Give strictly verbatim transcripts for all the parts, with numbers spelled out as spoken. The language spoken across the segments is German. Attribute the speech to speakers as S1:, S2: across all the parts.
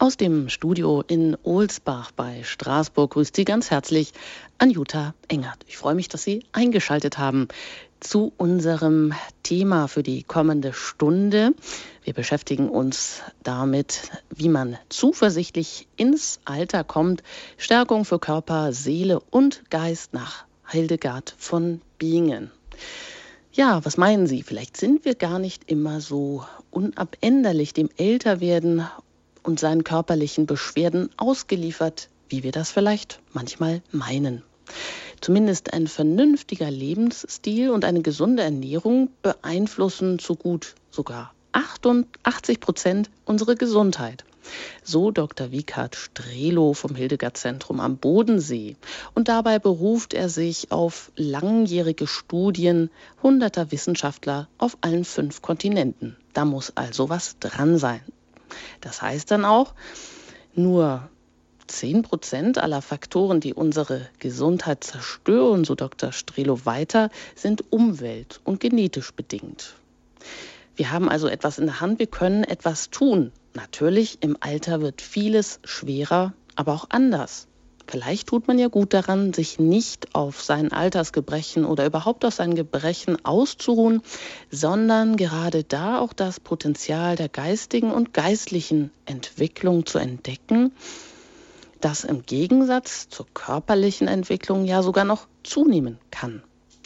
S1: Aus dem Studio in Ohlsbach bei Straßburg grüßt Sie ganz herzlich Anjuta Engert. Ich freue mich, dass Sie eingeschaltet haben zu unserem Thema für die kommende Stunde. Wir beschäftigen uns damit, wie man zuversichtlich ins Alter kommt. Stärkung für Körper, Seele und Geist nach Hildegard von Bingen. Ja, was meinen Sie? Vielleicht sind wir gar nicht immer so unabänderlich dem Älterwerden und seinen körperlichen Beschwerden ausgeliefert, wie wir das vielleicht manchmal meinen. Zumindest ein vernünftiger Lebensstil und eine gesunde Ernährung beeinflussen so gut sogar achtundachtzig Prozent unsere Gesundheit. So Doktor Wiechert Strelow vom Hildegard-Zentrum am Bodensee. Und dabei beruft er sich auf langjährige Studien hunderter Wissenschaftler auf allen fünf Kontinenten. Da muss also was dran sein. Das heißt dann auch, nur zehn Prozent aller Faktoren, die unsere Gesundheit zerstören, so Doktor Strelow weiter, sind umwelt- und genetisch bedingt. Wir haben also etwas in der Hand, wir können etwas tun. Natürlich, im Alter wird vieles schwerer, aber auch anders. Vielleicht tut man ja gut daran, sich nicht auf sein Altersgebrechen oder überhaupt auf sein Gebrechen auszuruhen, sondern gerade da auch das Potenzial der geistigen und geistlichen Entwicklung zu entdecken, das im Gegensatz zur körperlichen Entwicklung ja sogar noch zunehmen kann.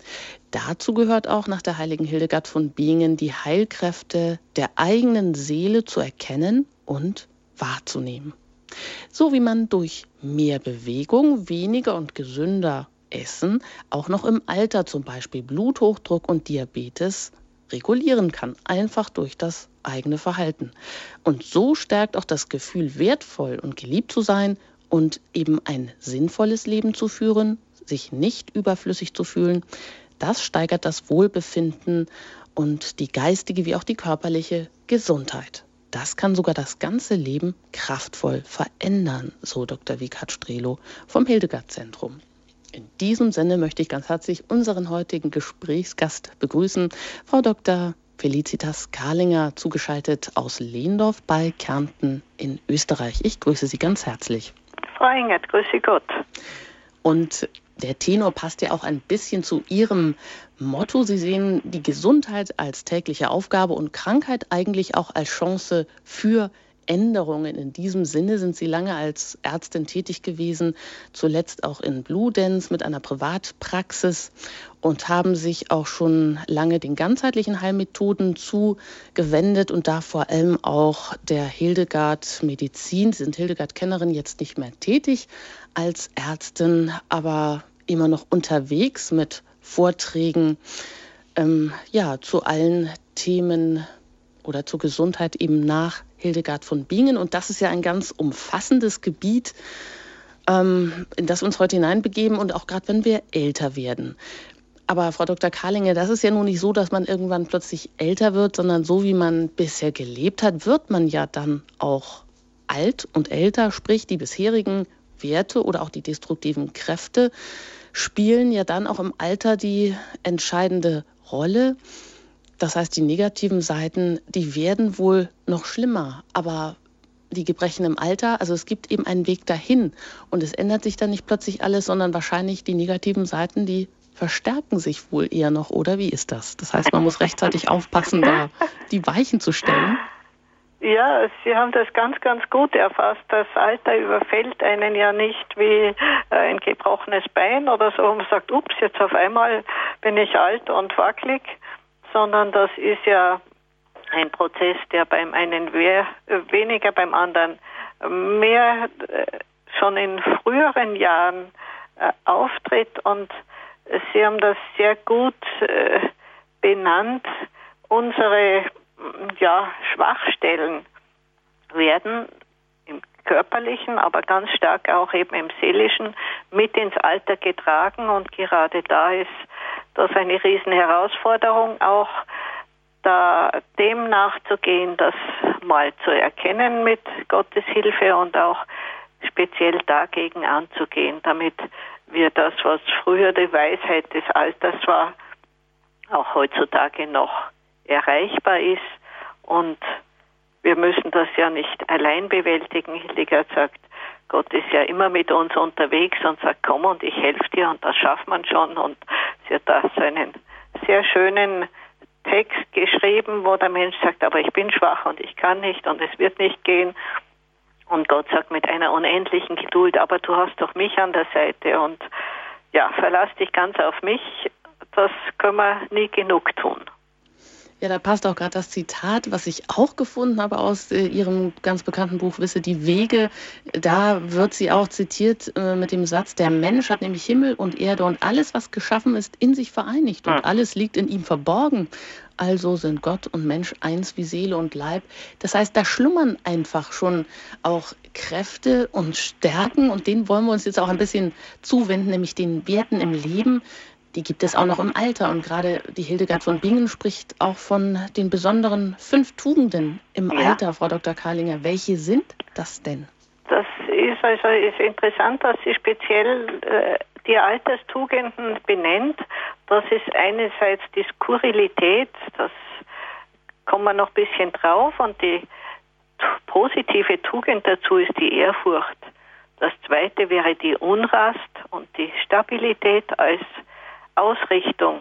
S1: Dazu gehört auch nach der heiligen Hildegard von Bingen die Heilkräfte der eigenen Seele zu erkennen und wahrzunehmen. So wie man durch mehr Bewegung, weniger und gesünder Essen auch noch im Alter zum Beispiel Bluthochdruck und Diabetes regulieren kann, einfach durch das eigene Verhalten. Und so stärkt auch das Gefühl, wertvoll und geliebt zu sein und eben ein sinnvolles Leben zu führen, sich nicht überflüssig zu fühlen. Das steigert das Wohlbefinden und die geistige wie auch die körperliche Gesundheit. Das kann sogar das ganze Leben kraftvoll verändern, so Doktor Wiechert Strelow vom Hildegard-Zentrum. In diesem Sinne möchte ich ganz herzlich unseren heutigen Gesprächsgast begrüßen, Frau Doktor Felicitas Karlinger, zugeschaltet aus Lehndorf bei Kärnten in Österreich. Ich grüße Sie ganz herzlich.
S2: Frau Engert, grüße Gott.
S1: Und der Tenor passt ja auch ein bisschen zu Ihrem Motto. Sie sehen die Gesundheit als tägliche Aufgabe und Krankheit eigentlich auch als Chance für Änderungen. In diesem Sinne sind Sie lange als Ärztin tätig gewesen, zuletzt auch in Bludenz mit einer Privatpraxis und haben sich auch schon lange den ganzheitlichen Heilmethoden zugewendet und da vor allem auch der Hildegard-Medizin. Sie sind Hildegard-Kennerin, jetzt nicht mehr tätig als Ärztin, aber immer noch unterwegs mit Vorträgen ähm, ja, zu allen Themen oder zur Gesundheit eben nach Hildegard von Bingen. Und das ist ja ein ganz umfassendes Gebiet, ähm, in das wir uns heute hineinbegeben und auch gerade wenn wir älter werden. Aber Frau Doktor Karlinger, das ist ja nun nicht so, dass man irgendwann plötzlich älter wird, sondern so wie man bisher gelebt hat, wird man ja dann auch alt und älter, sprich die bisherigen Werte oder auch die destruktiven Kräfte spielen ja dann auch im Alter die entscheidende Rolle. Das heißt, die negativen Seiten, die werden wohl noch schlimmer, aber die Gebrechen im Alter, also es gibt eben einen Weg dahin und es ändert sich dann nicht plötzlich alles, sondern wahrscheinlich die negativen Seiten, die verstärken sich wohl eher noch, oder wie ist das? Das heißt, man muss rechtzeitig aufpassen, da die Weichen zu stellen.
S2: Ja, Sie haben das ganz, ganz gut erfasst. Das Alter überfällt einen ja nicht wie ein gebrochenes Bein oder so, und man sagt, ups, jetzt auf einmal bin ich alt und wackelig, sondern das ist ja ein Prozess, der beim einen we- weniger, beim anderen mehr äh, schon in früheren Jahren äh, auftritt. Und Sie haben das sehr gut äh, benannt. Unsere ja, Schwachstellen werden im körperlichen, aber ganz stark auch eben im seelischen mit ins Alter getragen, und gerade da ist das eine riesen Herausforderung, auch da dem nachzugehen, das mal zu erkennen mit Gottes Hilfe und auch speziell dagegen anzugehen, damit wir das, was früher die Weisheit des Alters war, auch heutzutage noch erreichbar ist und wir müssen das ja nicht allein bewältigen. Hildegard sagt, Gott ist ja immer mit uns unterwegs und sagt, komm und ich helfe dir und das schafft man schon. Und sie hat da so einen sehr schönen Text geschrieben, wo der Mensch sagt, aber ich bin schwach und ich kann nicht und es wird nicht gehen. Und Gott sagt mit einer unendlichen Geduld, aber du hast doch mich an der Seite und ja, verlass dich ganz auf mich. Das können wir nie genug tun.
S1: Ja, da passt auch gerade das Zitat, was ich auch gefunden habe aus äh, Ihrem ganz bekannten Buch Wisse die Wege. Da wird sie auch zitiert äh, mit dem Satz, der Mensch hat nämlich Himmel und Erde und alles, was geschaffen ist, in sich vereinigt und alles liegt in ihm verborgen. Also sind Gott und Mensch eins wie Seele und Leib. Das heißt, da schlummern einfach schon auch Kräfte und Stärken und denen wollen wir uns jetzt auch ein bisschen zuwenden, nämlich den Werten im Leben. Die gibt es auch noch im Alter. Und gerade die Hildegard von Bingen spricht auch von den besonderen fünf Tugenden im ja. Alter, Frau Doktor Karlinger. Welche sind das denn?
S2: Das ist also ist interessant, dass sie speziell äh, die Alterstugenden benennt. Das ist einerseits die Skurrilität, das kommen wir noch ein bisschen drauf. Und die t- positive Tugend dazu ist die Ehrfurcht. Das zweite wäre die Unrast und die Stabilität als Ausrichtung,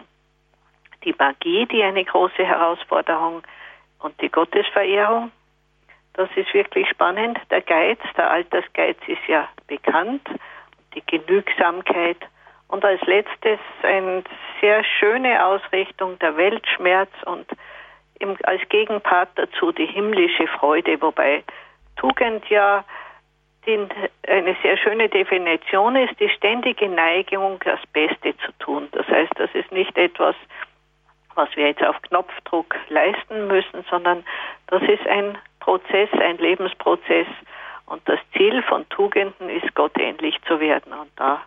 S2: die Magie, die eine große Herausforderung und die Gottesverehrung. Das ist wirklich spannend. Der Geiz, der Altersgeiz ist ja bekannt, die Genügsamkeit und als letztes eine sehr schöne Ausrichtung der Weltschmerz und im, als Gegenpart dazu die himmlische Freude, wobei Tugend ja die eine sehr schöne Definition ist, die ständige Neigung, das Beste zu tun. Das heißt, das ist nicht etwas, was wir jetzt auf Knopfdruck leisten müssen, sondern das ist ein Prozess, ein Lebensprozess. Und das Ziel von Tugenden ist, Gott ähnlich zu werden. Und da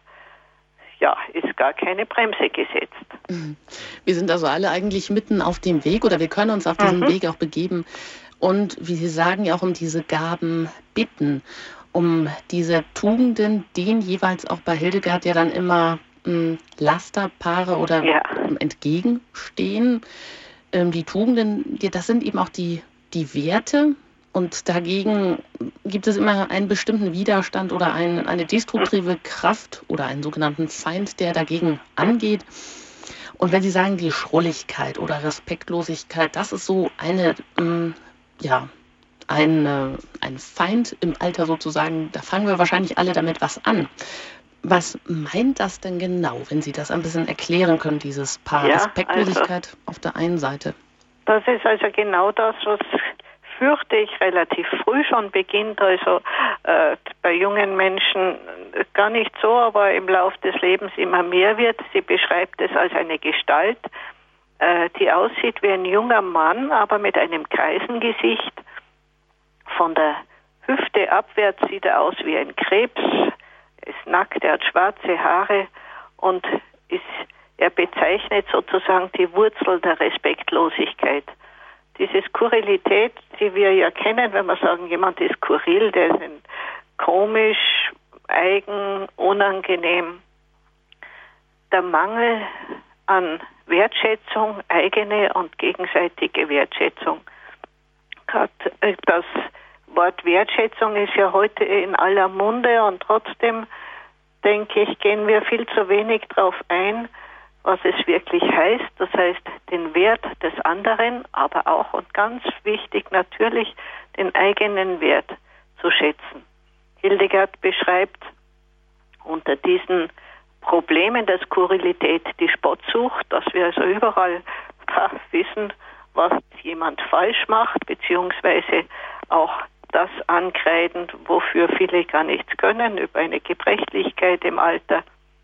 S2: ja, ist gar keine Bremse gesetzt.
S1: Wir sind also alle eigentlich mitten auf dem Weg oder wir können uns auf diesen mhm. Weg auch begeben und, wie Sie sagen, ja auch um diese Gaben bitten. Um diese Tugenden, denen jeweils auch bei Hildegard ja dann immer mh, Lasterpaare oder ja. entgegenstehen. Ähm, die Tugenden, die, das sind eben auch die, die Werte und dagegen gibt es immer einen bestimmten Widerstand oder ein, eine destruktive Kraft oder einen sogenannten Feind, der dagegen angeht. Und wenn Sie sagen, die Schrulligkeit oder Respektlosigkeit, das ist so eine, mh, ja, Ein, ein Feind im Alter sozusagen, da fangen wir wahrscheinlich alle damit was an. Was meint das denn genau, wenn Sie das ein bisschen erklären können, dieses Paar ja, Respektlosigkeit also, auf der einen Seite?
S2: Das ist also genau das, was fürchte ich relativ früh schon beginnt, also äh, bei jungen Menschen gar nicht so, aber im Laufe des Lebens immer mehr wird. Sie beschreibt es als eine Gestalt, äh, die aussieht wie ein junger Mann, aber mit einem Kreisengesicht. Von der Hüfte abwärts sieht er aus wie ein Krebs, er ist nackt, er hat schwarze Haare und ist, er bezeichnet sozusagen die Wurzel der Respektlosigkeit. Diese Skurrilität, die wir ja kennen, wenn wir sagen, jemand ist skurril, der ist ein komisch, eigen, unangenehm. Der Mangel an Wertschätzung, eigene und gegenseitige Wertschätzung. Gerade das Wort Wertschätzung ist ja heute in aller Munde und trotzdem, denke ich, gehen wir viel zu wenig darauf ein, was es wirklich heißt. Das heißt, den Wert des anderen, aber auch und ganz wichtig natürlich den eigenen Wert zu schätzen. Hildegard beschreibt unter diesen Problemen der Skurrilität die Spottsucht, dass wir also überall ja, wissen, was jemand falsch macht, beziehungsweise auch das ankreiden, wofür viele gar nichts können, über eine Gebrechlichkeit im Alter.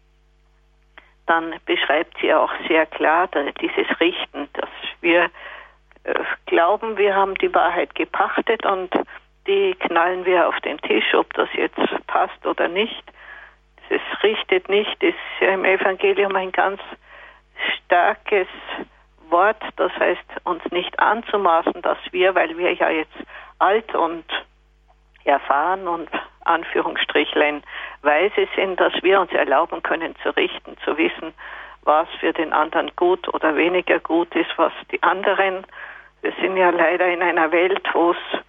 S2: Dann beschreibt sie auch sehr klar dieses Richten, dass wir äh, glauben, wir haben die Wahrheit gepachtet und die knallen wir auf den Tisch, ob das jetzt passt oder nicht. Es richtet nicht, ist ja im Evangelium ein ganz starkes Wort, das heißt, uns nicht anzumaßen, dass wir, weil wir ja jetzt alt und erfahren und Anführungsstrichlein weise sind, dass wir uns erlauben können zu richten, zu wissen, was für den anderen gut oder weniger gut ist, was die anderen, wir sind ja leider in einer Welt, wo es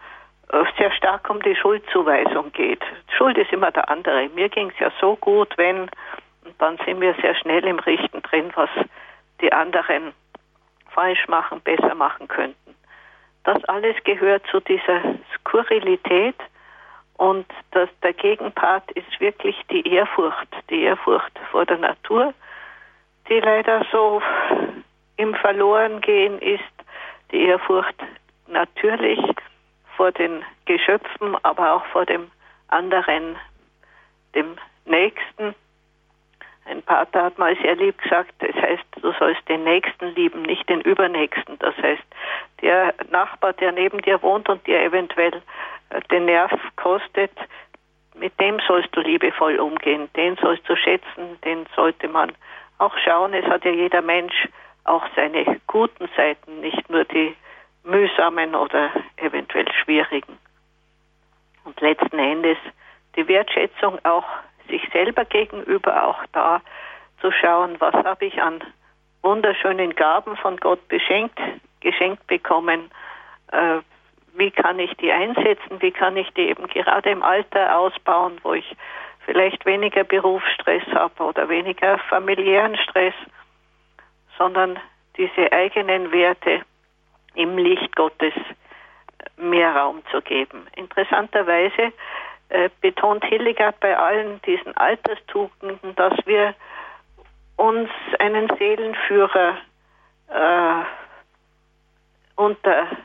S2: sehr stark um die Schuldzuweisung geht. Schuld ist immer der andere. Mir ging es ja so gut, wenn, und dann sind wir sehr schnell im Richten drin, was die anderen falsch machen, besser machen könnten. Das alles gehört zu dieser Skurrilität, und das, der Gegenpart ist wirklich die Ehrfurcht, die Ehrfurcht vor der Natur, die leider so im Verlorengehen ist, die Ehrfurcht natürlich vor den Geschöpfen, aber auch vor dem anderen, dem Nächsten. Ein Pater hat mal sehr lieb gesagt, das heißt, du sollst den Nächsten lieben, nicht den Übernächsten. Das heißt, der Nachbar, der neben dir wohnt und dir eventuell den Nerv kostet, mit dem sollst du liebevoll umgehen. Den sollst du schätzen, den sollte man auch schauen. Es hat ja jeder Mensch auch seine guten Seiten, nicht nur die mühsamen oder eventuell schwierigen. Und letzten Endes die Wertschätzung auch sich selber gegenüber, auch da zu schauen, was habe ich an wunderschönen Gaben von Gott beschenkt, geschenkt bekommen, äh, wie kann ich die einsetzen, wie kann ich die eben gerade im Alter ausbauen, wo ich vielleicht weniger Berufsstress habe oder weniger familiären Stress, sondern diese eigenen Werte im Licht Gottes mehr Raum zu geben. Interessanterweise äh, betont Hildegard bei allen diesen Alterstugenden, dass wir uns einen Seelenführer äh, unterwerfen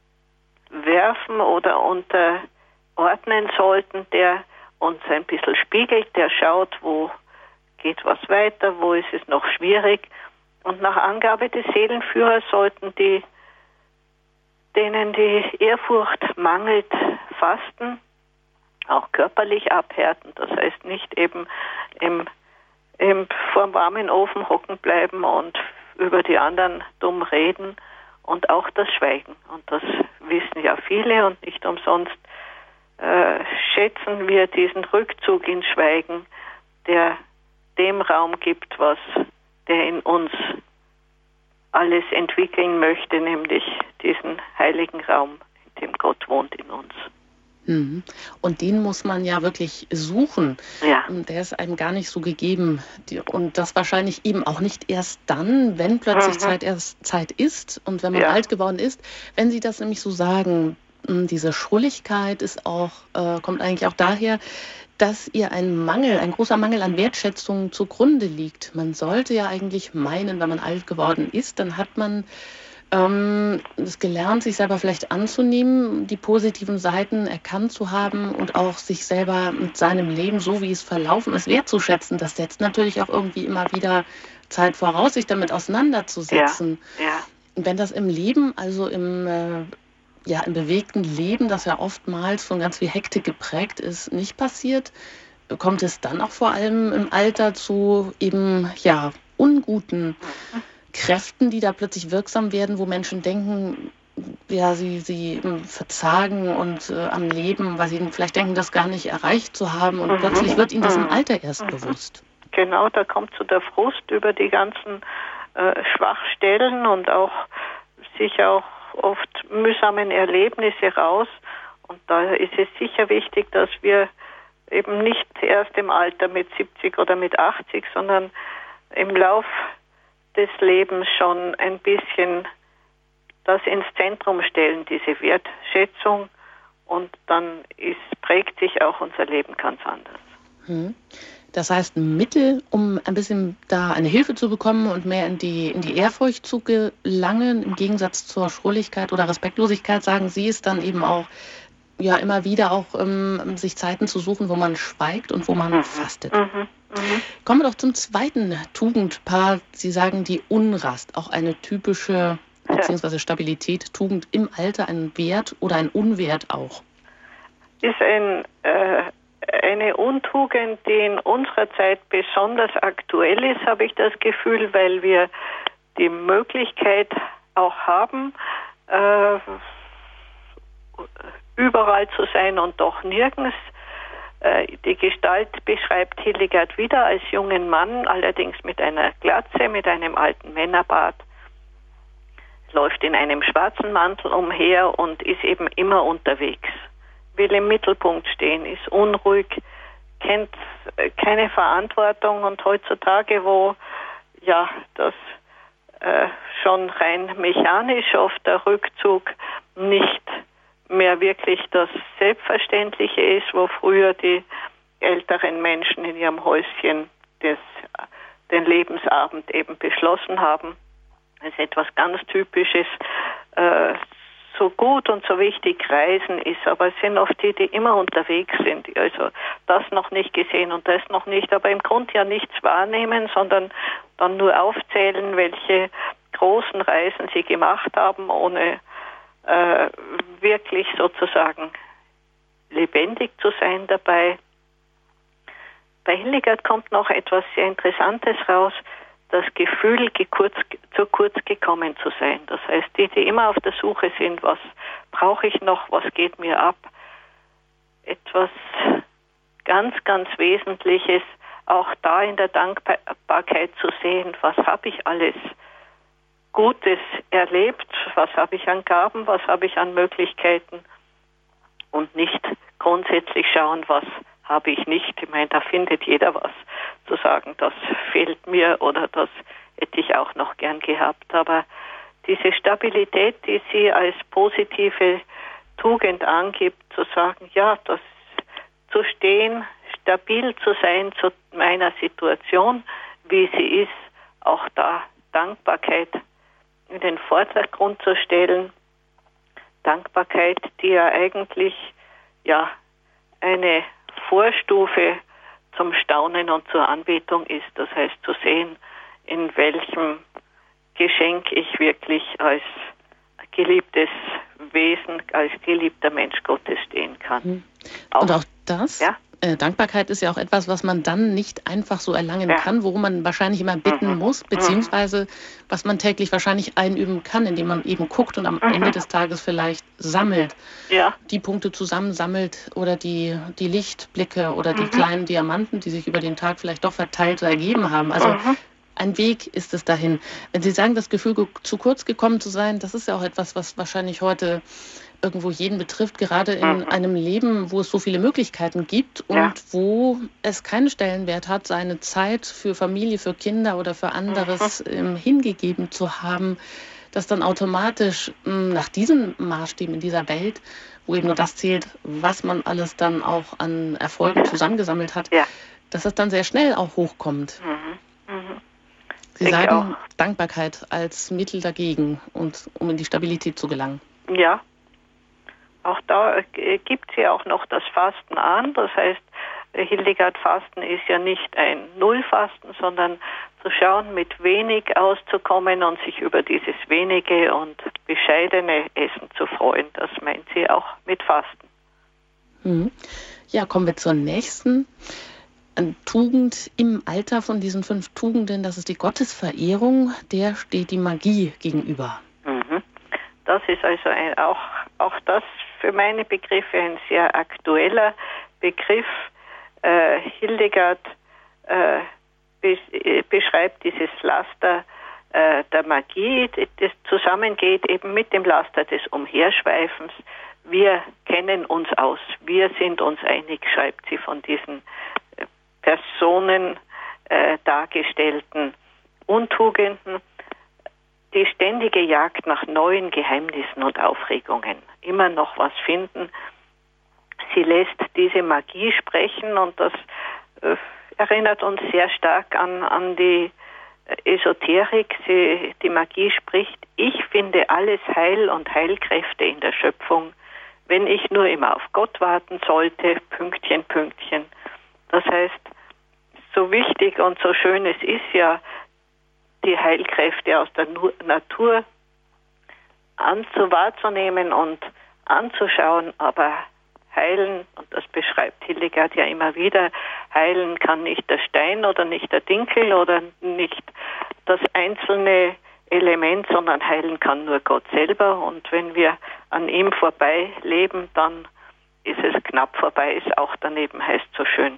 S2: oder unterordnen sollten, der uns ein bisschen spiegelt, der schaut, wo geht was weiter, wo ist es noch schwierig. Und nach Angabe des Seelenführers sollten die, denen die Ehrfurcht mangelt, fasten, auch körperlich abhärten. Das heißt nicht eben im, im vorm warmen Ofen hocken bleiben und über die anderen dumm reden, und auch das Schweigen. Und das wissen ja viele, und nicht umsonst äh, schätzen wir diesen Rückzug ins Schweigen, der dem Raum gibt, was der in uns alles entwickeln möchte, nämlich diesen heiligen Raum, in dem Gott wohnt in uns.
S1: Und den muss man ja wirklich suchen.
S2: Ja.
S1: Und der ist einem gar nicht so gegeben. Und das wahrscheinlich eben auch nicht erst dann, wenn plötzlich mhm. Zeit erst Zeit ist und wenn man ja. alt geworden ist. Wenn Sie das nämlich so sagen, diese Schrulligkeit ist auch, äh, kommt eigentlich auch daher, dass ihr ein Mangel, ein großer Mangel an Wertschätzung zugrunde liegt. Man sollte ja eigentlich meinen, wenn man alt geworden ist, dann hat man ähm, es gelernt, sich selber vielleicht anzunehmen, die positiven Seiten erkannt zu haben und auch sich selber mit seinem Leben, so wie es verlaufen ist, wertzuschätzen. Das setzt natürlich auch irgendwie immer wieder Zeit voraus, sich damit auseinanderzusetzen.
S2: Ja, ja.
S1: Und wenn das im Leben, also im äh, ja, im bewegten Leben, das ja oftmals von ganz viel Hektik geprägt ist, nicht passiert, kommt es dann auch vor allem im Alter zu eben, ja, unguten Kräften, die da plötzlich wirksam werden, wo Menschen denken, ja, sie, sie verzagen und äh, am Leben, weil sie vielleicht denken, das gar nicht erreicht zu haben, und mhm. plötzlich wird ihnen das im Alter erst mhm. bewusst.
S2: Genau, da kommt so der Frust über die ganzen äh, Schwachstellen und auch sicher auch oft mühsamen Erlebnisse raus. Und da ist es sicher wichtig, dass wir eben nicht erst im Alter mit siebzig oder mit achtzig, sondern im Lauf des Lebens schon ein bisschen das ins Zentrum stellen, diese Wertschätzung, und dann ist, prägt sich auch unser Leben ganz anders.
S1: Hm. Das heißt, ein Mittel, um ein bisschen da eine Hilfe zu bekommen und mehr in die, in die Ehrfurcht zu gelangen, im Gegensatz zur Schrulligkeit oder Respektlosigkeit, sagen Sie, ist dann eben auch ja immer wieder auch ähm, sich Zeiten zu suchen, wo man schweigt und wo man mhm. fastet. Mhm. Mhm. Kommen wir doch zum zweiten Tugendpaar. Sie sagen, die Unrast, auch eine typische beziehungsweise Stabilität, Tugend im Alter, ein Wert oder ein Unwert auch.
S2: Ist ein äh eine Untugend, die in unserer Zeit besonders aktuell ist, habe ich das Gefühl, weil wir die Möglichkeit auch haben, äh, überall zu sein und doch nirgends. Äh, die Gestalt beschreibt Hildegard wieder als jungen Mann, allerdings mit einer Glatze, mit einem alten Männerbart, läuft in einem schwarzen Mantel umher und ist eben immer unterwegs. will im Mittelpunkt stehen, ist unruhig, kennt keine Verantwortung und heutzutage, wo ja das äh, schon rein mechanisch oft der Rückzug nicht mehr wirklich das Selbstverständliche ist, wo früher die älteren Menschen in ihrem Häuschen des, den Lebensabend eben beschlossen haben. Das ist etwas ganz Typisches. Äh, so gut und so wichtig Reisen ist, aber es sind oft die, die immer unterwegs sind, die also das noch nicht gesehen und das noch nicht, aber im Grunde ja nichts wahrnehmen, sondern dann nur aufzählen, welche großen Reisen sie gemacht haben, ohne äh, wirklich sozusagen lebendig zu sein dabei. Bei Hildegard kommt noch etwas sehr Interessantes raus, das Gefühl, kurz, zu kurz gekommen zu sein. Das heißt, die, die immer auf der Suche sind, was brauche ich noch, was geht mir ab. Etwas ganz, ganz Wesentliches, auch da in der Dankbarkeit zu sehen, was habe ich alles Gutes erlebt, was habe ich an Gaben, was habe ich an Möglichkeiten und nicht grundsätzlich schauen, was habe ich nicht. Ich meine, da findet jeder was zu sagen, das fehlt mir oder das hätte ich auch noch gern gehabt. Aber diese Stabilität, die sie als positive Tugend angibt, zu sagen, ja, das zu stehen, stabil zu sein zu meiner Situation, wie sie ist, auch da Dankbarkeit in den Vordergrund zu stellen. Dankbarkeit, die ja eigentlich ja eine Vorstufe zum Staunen und zur Anbetung ist. Das heißt, zu sehen, in welchem Geschenk ich wirklich als geliebtes Wesen, als geliebter Mensch Gottes stehen kann.
S1: Und auch, auch das,
S2: ja?
S1: äh, Dankbarkeit ist ja auch etwas, was man dann nicht einfach so erlangen ja. kann, worum man wahrscheinlich immer bitten mhm. muss, beziehungsweise was man täglich wahrscheinlich einüben kann, indem man eben guckt und am mhm. Ende des Tages vielleicht sammelt,
S2: ja.
S1: die Punkte zusammensammelt oder die, die Lichtblicke oder die mhm. kleinen Diamanten, die sich über den Tag vielleicht doch verteilt ergeben haben. Also mhm. ein Weg ist es dahin. Wenn Sie sagen, das Gefühl, zu kurz gekommen zu sein, das ist ja auch etwas, was wahrscheinlich heute irgendwo jeden betrifft, gerade in mhm. einem Leben, wo es so viele Möglichkeiten gibt und ja. wo es keinen Stellenwert hat, seine Zeit für Familie, für Kinder oder für anderes mhm. ähm, hingegeben zu haben, dass dann automatisch mh, nach diesen Maßstäben in dieser Welt, wo eben nur das zählt, was man alles dann auch an Erfolgen zusammengesammelt hat, ja. dass es dann sehr schnell auch hochkommt.
S2: Mhm. Mhm.
S1: Sie ich sagen auch. Dankbarkeit als Mittel dagegen und um in die Stabilität zu gelangen.
S2: Ja. Auch da äh, gibt es ja auch noch das Fasten an. Das heißt, Hildegard Fasten ist ja nicht ein Nullfasten, sondern zu schauen, mit wenig auszukommen und sich über dieses wenige und bescheidene Essen zu freuen. Das meint sie auch mit Fasten.
S1: Mhm. Ja, kommen wir zur nächsten Tugend im Alter von diesen fünf Tugenden. Das ist die Gottesverehrung. Der steht die Magie gegenüber.
S2: Mhm. Das ist also ein, auch, auch das für meine Begriffe ein sehr aktueller Begriff. Äh, Hildegard äh, be- beschreibt dieses Laster äh, der Magie, das zusammengeht eben mit dem Laster des Umherschweifens. Wir kennen uns aus, wir sind uns einig, schreibt sie von diesen äh, Personen äh, dargestellten Untugenden. Die ständige Jagd nach neuen Geheimnissen und Aufregungen, immer noch was finden. Sie lässt diese Magie sprechen und das äh, erinnert uns sehr stark an, an die Esoterik. Sie, die Magie spricht, ich finde alles Heil und Heilkräfte in der Schöpfung, wenn ich nur immer auf Gott warten sollte, Pünktchen, Pünktchen. Das heißt, so wichtig und so schön es ist ja, die Heilkräfte aus der Natur anzu wahrzunehmen und anzuschauen, aber heilen, und das beschreibt Hildegard ja immer wieder, heilen kann nicht der Stein oder nicht der Dinkel oder nicht das einzelne Element, sondern heilen kann nur Gott selber. Und wenn wir an ihm vorbei leben, dann ist es knapp vorbei, ist auch daneben heißt so schön.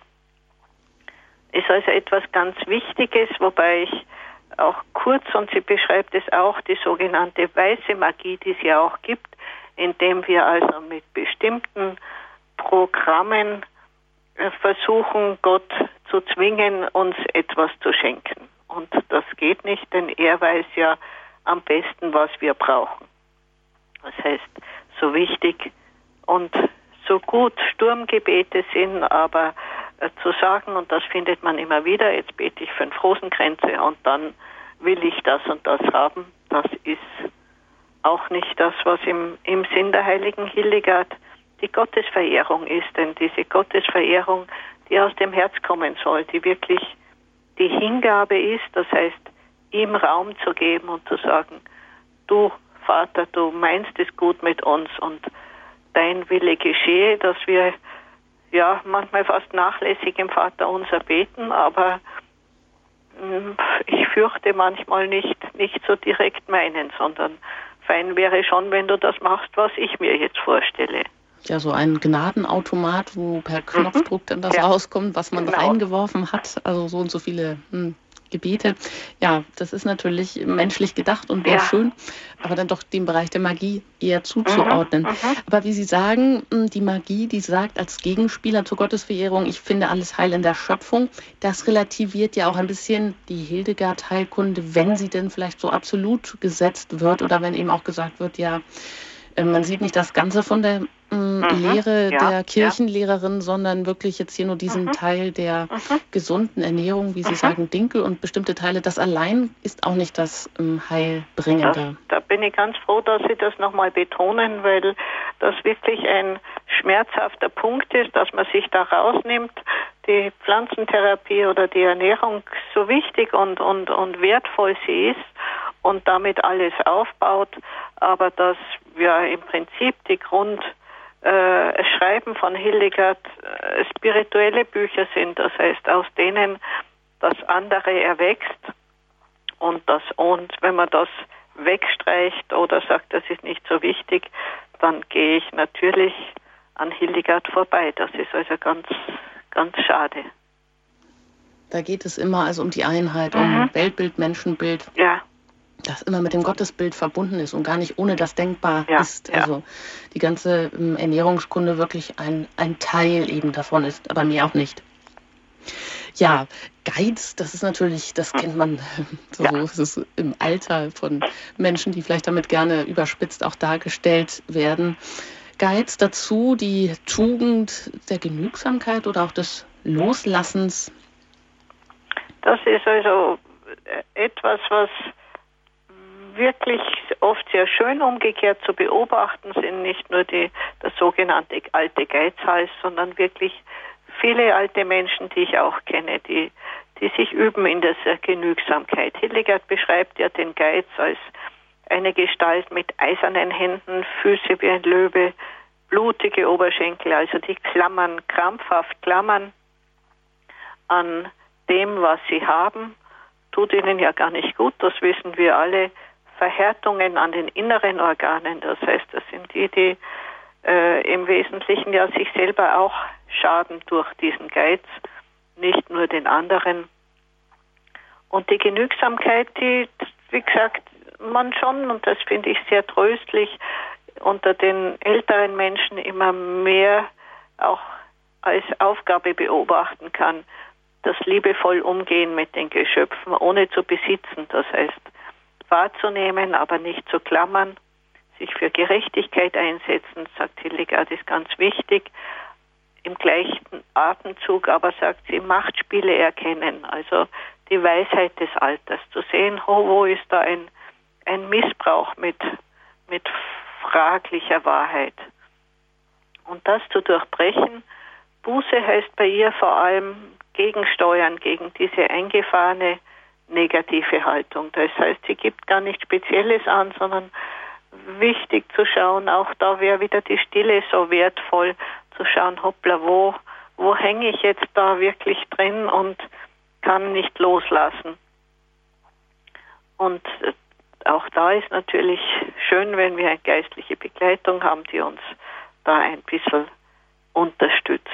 S2: Ist also etwas ganz Wichtiges, wobei ich auch kurz, und sie beschreibt es auch, die sogenannte weiße Magie, die es ja auch gibt, indem wir also mit bestimmten Programmen versuchen, Gott zu zwingen, uns etwas zu schenken. Und das geht nicht, denn er weiß ja am besten, was wir brauchen. Das heißt, so wichtig und so gut Sturmgebete sind, aber äh, zu sagen, und das findet man immer wieder, jetzt bete ich fünf Rosenkränze und dann will ich das und das haben, das ist auch nicht das, was im, im Sinn der heiligen Hildegard die Gottesverehrung ist. Denn diese Gottesverehrung, die aus dem Herz kommen soll, die wirklich die Hingabe ist, das heißt, ihm Raum zu geben und zu sagen, du Vater, du meinst es gut mit uns und dein Wille geschehe, dass wir ja manchmal fast nachlässig im Vater unser beten, aber mh, ich fürchte manchmal nicht, nicht so direkt meinen, sondern fein wäre schon, wenn du das machst, was ich mir jetzt vorstelle.
S1: Ja, so ein Gnadenautomat, wo per Knopfdruck dann das
S2: ja.
S1: rauskommt, was man
S2: Genau.
S1: reingeworfen hat. Also so und so viele hm, Gebete. Ja, das ist natürlich menschlich gedacht und wäre
S2: Ja.
S1: schön, aber dann doch dem Bereich der Magie eher zuzuordnen.
S2: Mhm, mhm.
S1: Aber wie Sie sagen, hm, die Magie, die sagt als Gegenspieler zur Gottesverehrung, ich finde alles heil in der Schöpfung, das relativiert ja auch ein bisschen die Hildegard-Heilkunde, wenn sie denn vielleicht so absolut gesetzt wird oder wenn eben auch gesagt wird, ja, äh, man sieht nicht das Ganze von der mh,
S2: Mhm,
S1: Lehre
S2: ja,
S1: der Kirchenlehrerin, sondern wirklich jetzt hier nur diesen
S2: Mhm.
S1: Teil der
S2: Mhm.
S1: gesunden Ernährung, wie Sie
S2: Mhm.
S1: sagen, Dinkel und bestimmte Teile. Das allein ist auch nicht das ähm,
S2: Das,
S1: Heilbringende.
S2: da bin ich ganz froh, dass Sie das nochmal betonen, weil das wirklich ein schmerzhafter Punkt ist, dass man sich da rausnimmt, die Pflanzentherapie oder die Ernährung, so wichtig und, und, und wertvoll sie ist und damit alles aufbaut, aber dass ja im Prinzip die Grund äh, Schreiben von Hildegard äh, spirituelle Bücher sind, das heißt, aus denen das andere erwächst und das, und wenn man das wegstreicht oder sagt, das ist nicht so wichtig, dann gehe ich natürlich an Hildegard vorbei. Das ist also ganz, ganz schade.
S1: Da geht es immer also um die Einheit,
S2: Mhm.
S1: um Weltbild, Menschenbild,
S2: Ja,
S1: das immer mit dem Gottesbild verbunden ist und gar nicht ohne das denkbar
S2: Ja,
S1: ist.
S2: ja.
S1: Also die ganze ähm, Ernährungskunde wirklich ein, ein Teil eben davon ist, aber mehr auch nicht. Ja, Geiz, das ist natürlich, das kennt man so,
S2: Ja.
S1: es ist im Alter von Menschen, die vielleicht damit gerne überspitzt auch dargestellt werden. Geiz, dazu die Tugend der Genügsamkeit oder auch des Loslassens.
S2: das ist also etwas, was wirklich oft sehr schön umgekehrt zu beobachten sind, nicht nur die, das sogenannte alte Geizhals, sondern wirklich viele alte Menschen, die ich auch kenne, die, die sich üben in dieser Genügsamkeit. Hildegard beschreibt ja den Geiz als eine Gestalt mit eisernen Händen, Füße wie ein Löwe, blutige Oberschenkel, also die klammern, krampfhaft klammern an dem, was sie haben, tut ihnen ja gar nicht gut, das wissen wir alle. Verhärtungen an den inneren Organen, das heißt, das sind die, die äh, im Wesentlichen ja sich selber auch schaden durch diesen Geiz, nicht nur den anderen. Und die Genügsamkeit, die, wie gesagt, man schon, und das finde ich sehr tröstlich, unter den älteren Menschen immer mehr auch als Aufgabe beobachten kann, das liebevoll Umgehen mit den Geschöpfen, ohne zu besitzen, das heißt, wahrzunehmen, aber nicht zu klammern, sich für Gerechtigkeit einsetzen, sagt Hildegard, ist ganz wichtig. Im gleichen Atemzug aber sagt sie, Machtspiele erkennen, also die Weisheit des Alters, zu sehen, oh, wo ist da ein, ein Missbrauch mit, mit fraglicher Wahrheit. Und das zu durchbrechen, Buße heißt bei ihr vor allem gegensteuern gegen diese eingefahrene negative Haltung. Das heißt, sie gibt gar nichts Spezielles an, sondern wichtig zu schauen, auch da wäre wieder die Stille so wertvoll, zu schauen, hoppla, wo, wo hänge ich jetzt da wirklich drin und kann nicht loslassen. Und auch da ist natürlich schön, wenn wir eine geistliche Begleitung haben, die uns da ein bisschen unterstützt.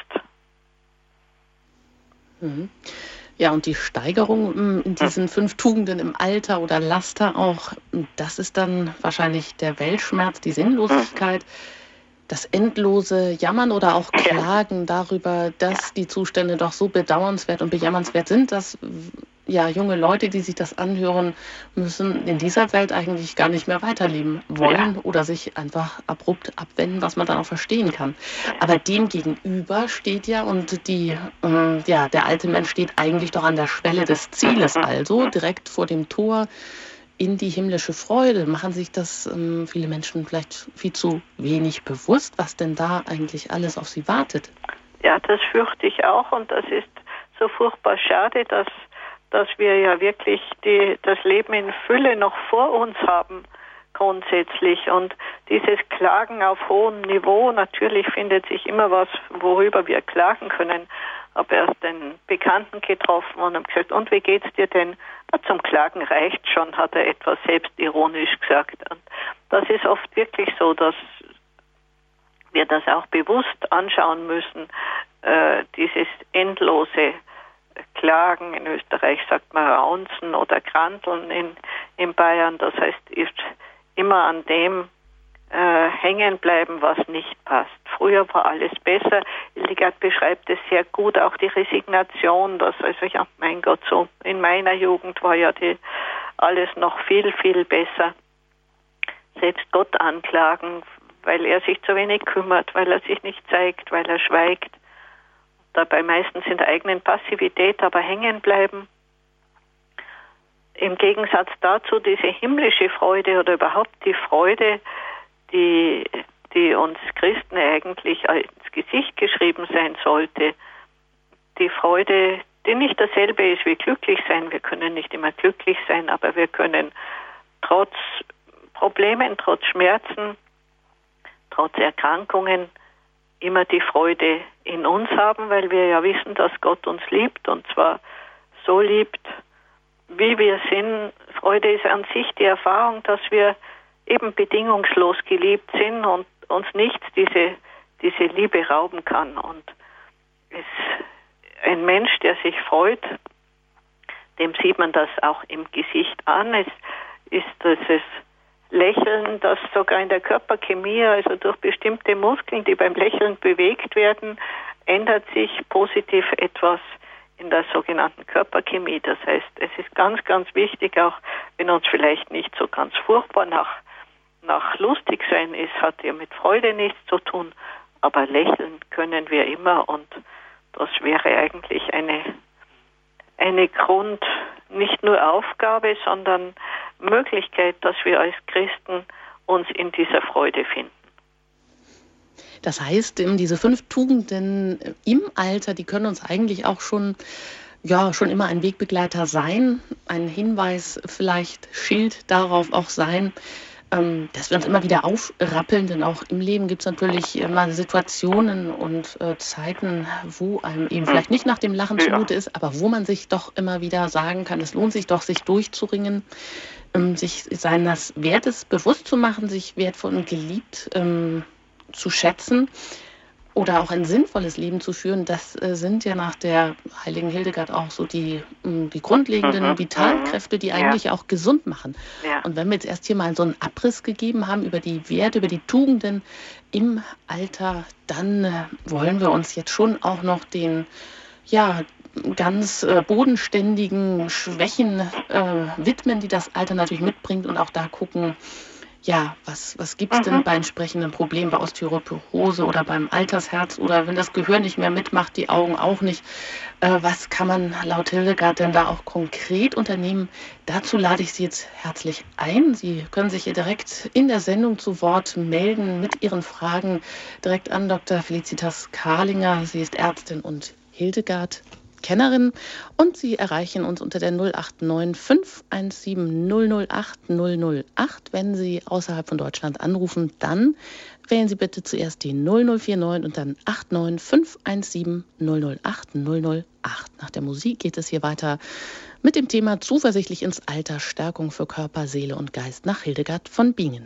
S1: Mhm. Ja, und die Steigerung in diesen fünf Tugenden im Alter oder Laster auch, das ist dann wahrscheinlich der Weltschmerz, die Sinnlosigkeit. das endlose Jammern oder auch Klagen darüber, dass die Zustände doch so bedauernswert und bejammernswert sind, dass ja junge Leute, die sich das anhören, müssen in dieser Welt eigentlich gar nicht mehr weiterleben wollen ja. oder sich einfach abrupt abwenden, was man dann auch verstehen kann. Aber dem gegenüber steht ja, und die, äh, ja, der alte Mensch steht eigentlich doch an der Schwelle des Zieles, also direkt vor dem Tor in die himmlische Freude. Machen sich das ähm, viele Menschen vielleicht viel zu wenig bewusst, was denn da eigentlich alles auf sie wartet?
S2: Ja, das fürchte ich auch, und das ist so furchtbar schade, dass dass wir ja wirklich die, das Leben in Fülle noch vor uns haben, grundsätzlich. Und dieses Klagen auf hohem Niveau, natürlich findet sich immer was, worüber wir klagen können. Habe erst einen Bekannten getroffen und habe gesagt, und wie geht's dir denn? Na, zum Klagen reicht schon, hat er etwas selbstironisch gesagt. Und das ist oft wirklich so, dass wir das auch bewusst anschauen müssen, äh, dieses endlose Klagen. In Österreich sagt man Raunzen oder Kranteln in, in Bayern. Das heißt, ist immer an dem äh, hängen bleiben, was nicht passt. Früher war alles besser. Hildegard beschreibt es sehr gut, auch die Resignation. Das, also ja, mein Gott, so in meiner Jugend war ja die, alles noch viel, viel besser. Selbst Gott anklagen, weil er sich zu wenig kümmert, weil er sich nicht zeigt, weil er schweigt. Dabei meistens in der eigenen Passivität aber hängen bleiben. Im Gegensatz dazu diese himmlische Freude oder überhaupt die Freude, die, die uns Christen eigentlich ins Gesicht geschrieben sein sollte. Die Freude, die nicht dasselbe ist wie glücklich sein. Wir können nicht immer glücklich sein, aber wir können trotz Problemen, trotz Schmerzen, trotz Erkrankungen immer die Freude in uns haben, weil wir ja wissen, dass Gott uns liebt, und zwar so liebt, wie wir sind. Freude ist an sich die Erfahrung, dass wir eben bedingungslos geliebt sind und uns nichts diese, diese Liebe rauben kann. Und es, ein Mensch, der sich freut, dem sieht man das auch im Gesicht an. Es ist dieses Lächeln, das sogar in der Körperchemie, also durch bestimmte Muskeln, die beim Lächeln bewegt werden, ändert sich positiv etwas in der sogenannten Körperchemie. Das heißt, es ist ganz, ganz wichtig, auch wenn uns vielleicht nicht so ganz furchtbar nach, nach lustig sein ist, hat ja mit Freude nichts zu tun, aber lächeln können wir immer, und das wäre eigentlich eine, eine Grund, nicht nur Aufgabe, sondern Möglichkeit, dass wir als Christen uns in dieser Freude finden.
S1: Das heißt, diese fünf Tugenden im Alter, die können uns eigentlich auch schon, ja, schon immer ein Wegbegleiter sein, ein Hinweis, vielleicht Schild darauf auch sein, dass wir uns immer wieder aufrappeln, denn auch im Leben gibt es natürlich immer Situationen und äh, Zeiten, wo einem eben vielleicht nicht nach dem Lachen zumute ist, aber wo man sich doch immer wieder sagen kann, es lohnt sich doch, sich durchzuringen, ähm, sich seines Wertes bewusst zu machen, sich wertvoll und geliebt ähm, zu schätzen oder auch ein sinnvolles Leben zu führen. Das äh, sind ja nach der heiligen Hildegard auch so die, die grundlegenden mhm. Vitalkräfte, die eigentlich ja. auch gesund machen. Ja. Und wenn wir jetzt erst hier mal so einen Abriss gegeben haben über die Werte, über die Tugenden im Alter, dann äh, wollen wir uns jetzt schon auch noch den, ja, ganz äh, bodenständigen Schwächen äh, widmen, die das Alter natürlich mitbringt, und auch da gucken, ja, was, was gibt es mhm. denn bei entsprechenden Problemen, bei Osteoporose oder beim Altersherz oder wenn das Gehör nicht mehr mitmacht, die Augen auch nicht. Äh, was kann man laut Hildegard denn da auch konkret unternehmen? Dazu lade ich Sie jetzt herzlich ein. Sie können sich hier direkt in der Sendung zu Wort melden mit Ihren Fragen direkt an Doktor Felicitas Karlinger. Sie ist Ärztin und Hildegard Kennerin, und Sie erreichen uns unter der null acht neun fünf eins sieben null null acht null null acht. Wenn Sie außerhalb von Deutschland anrufen, dann wählen Sie bitte zuerst die null null vier neun und dann acht neun fünf eins sieben null null acht null null acht. Nach der Musik geht es hier weiter mit dem Thema Zuversichtlich ins Alter, Stärkung für Körper, Seele und Geist nach Hildegard von Bingen.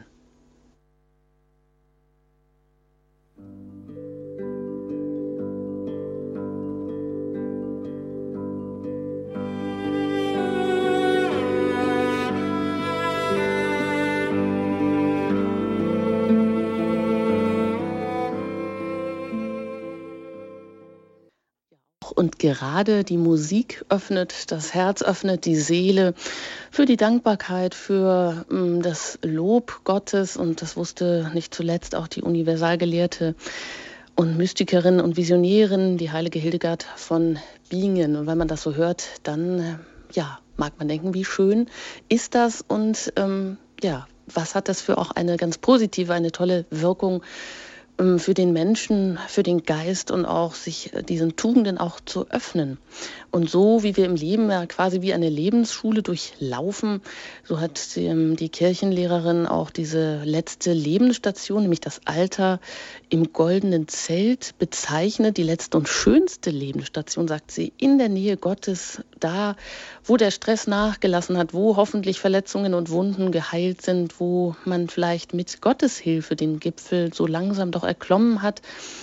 S1: Und gerade die Musik öffnet das Herz, öffnet die Seele für die Dankbarkeit, für ähm, das Lob Gottes. Und das wusste nicht zuletzt auch die Universalgelehrte und Mystikerin und Visionärin, die heilige Hildegard von Bingen. Und wenn man das so hört, dann ja, mag man denken, wie schön ist das und ähm, ja, was hat das für auch eine ganz positive, eine tolle Wirkung ähm, für den Menschen, für den Geist und auch sich diesen Tugenden auch zu öffnen. Und so wie wir im Leben ja quasi wie eine Lebensschule durchlaufen, so hat ähm, die Kirchenlehrerin auch diese letzte Lebensstation, nämlich das Alter im goldenen Zelt bezeichnet. Die letzte und schönste Lebensstation, sagt sie, in der Nähe Gottes, da, wo der Stress nachgelassen hat, wo hoffentlich Verletzungen und Wunden geheilt sind, wo man vielleicht mit Gottes Hilfe den Gipfel so langsam doch erklommen hat,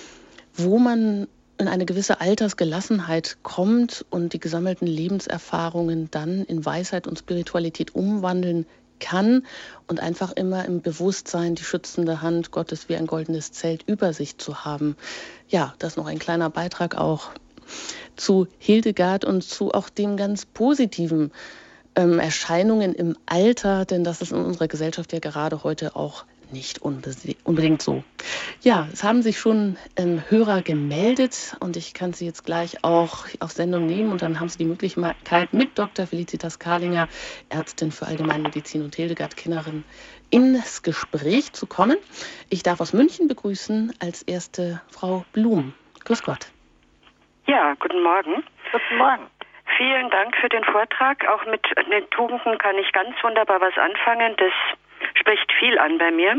S1: wo man in eine gewisse Altersgelassenheit kommt und die gesammelten Lebenserfahrungen dann in Weisheit und Spiritualität umwandeln kann und einfach immer im Bewusstsein die schützende Hand Gottes wie ein goldenes Zelt über sich zu haben. Ja, das noch ein kleiner Beitrag auch zu Hildegard und zu auch den ganz positiven ähm, Erscheinungen im Alter, denn das ist in unserer Gesellschaft ja gerade heute auch nicht unbedingt so. Ja, es haben sich schon ähm, Hörer gemeldet und ich kann sie jetzt gleich auch auf Sendung nehmen und dann haben Sie die Möglichkeit, mit Doktor Felicitas Karlinger, Ärztin für Allgemeinmedizin und Hildegard-Kennerin, ins Gespräch zu kommen. Ich darf aus München begrüßen als erste Frau Blum. Grüß Gott.
S3: Ja, guten Morgen.
S2: Guten Morgen.
S3: Vielen Dank für den Vortrag. Auch mit den Tugenden kann ich ganz wunderbar was anfangen. Das spricht viel an bei mir.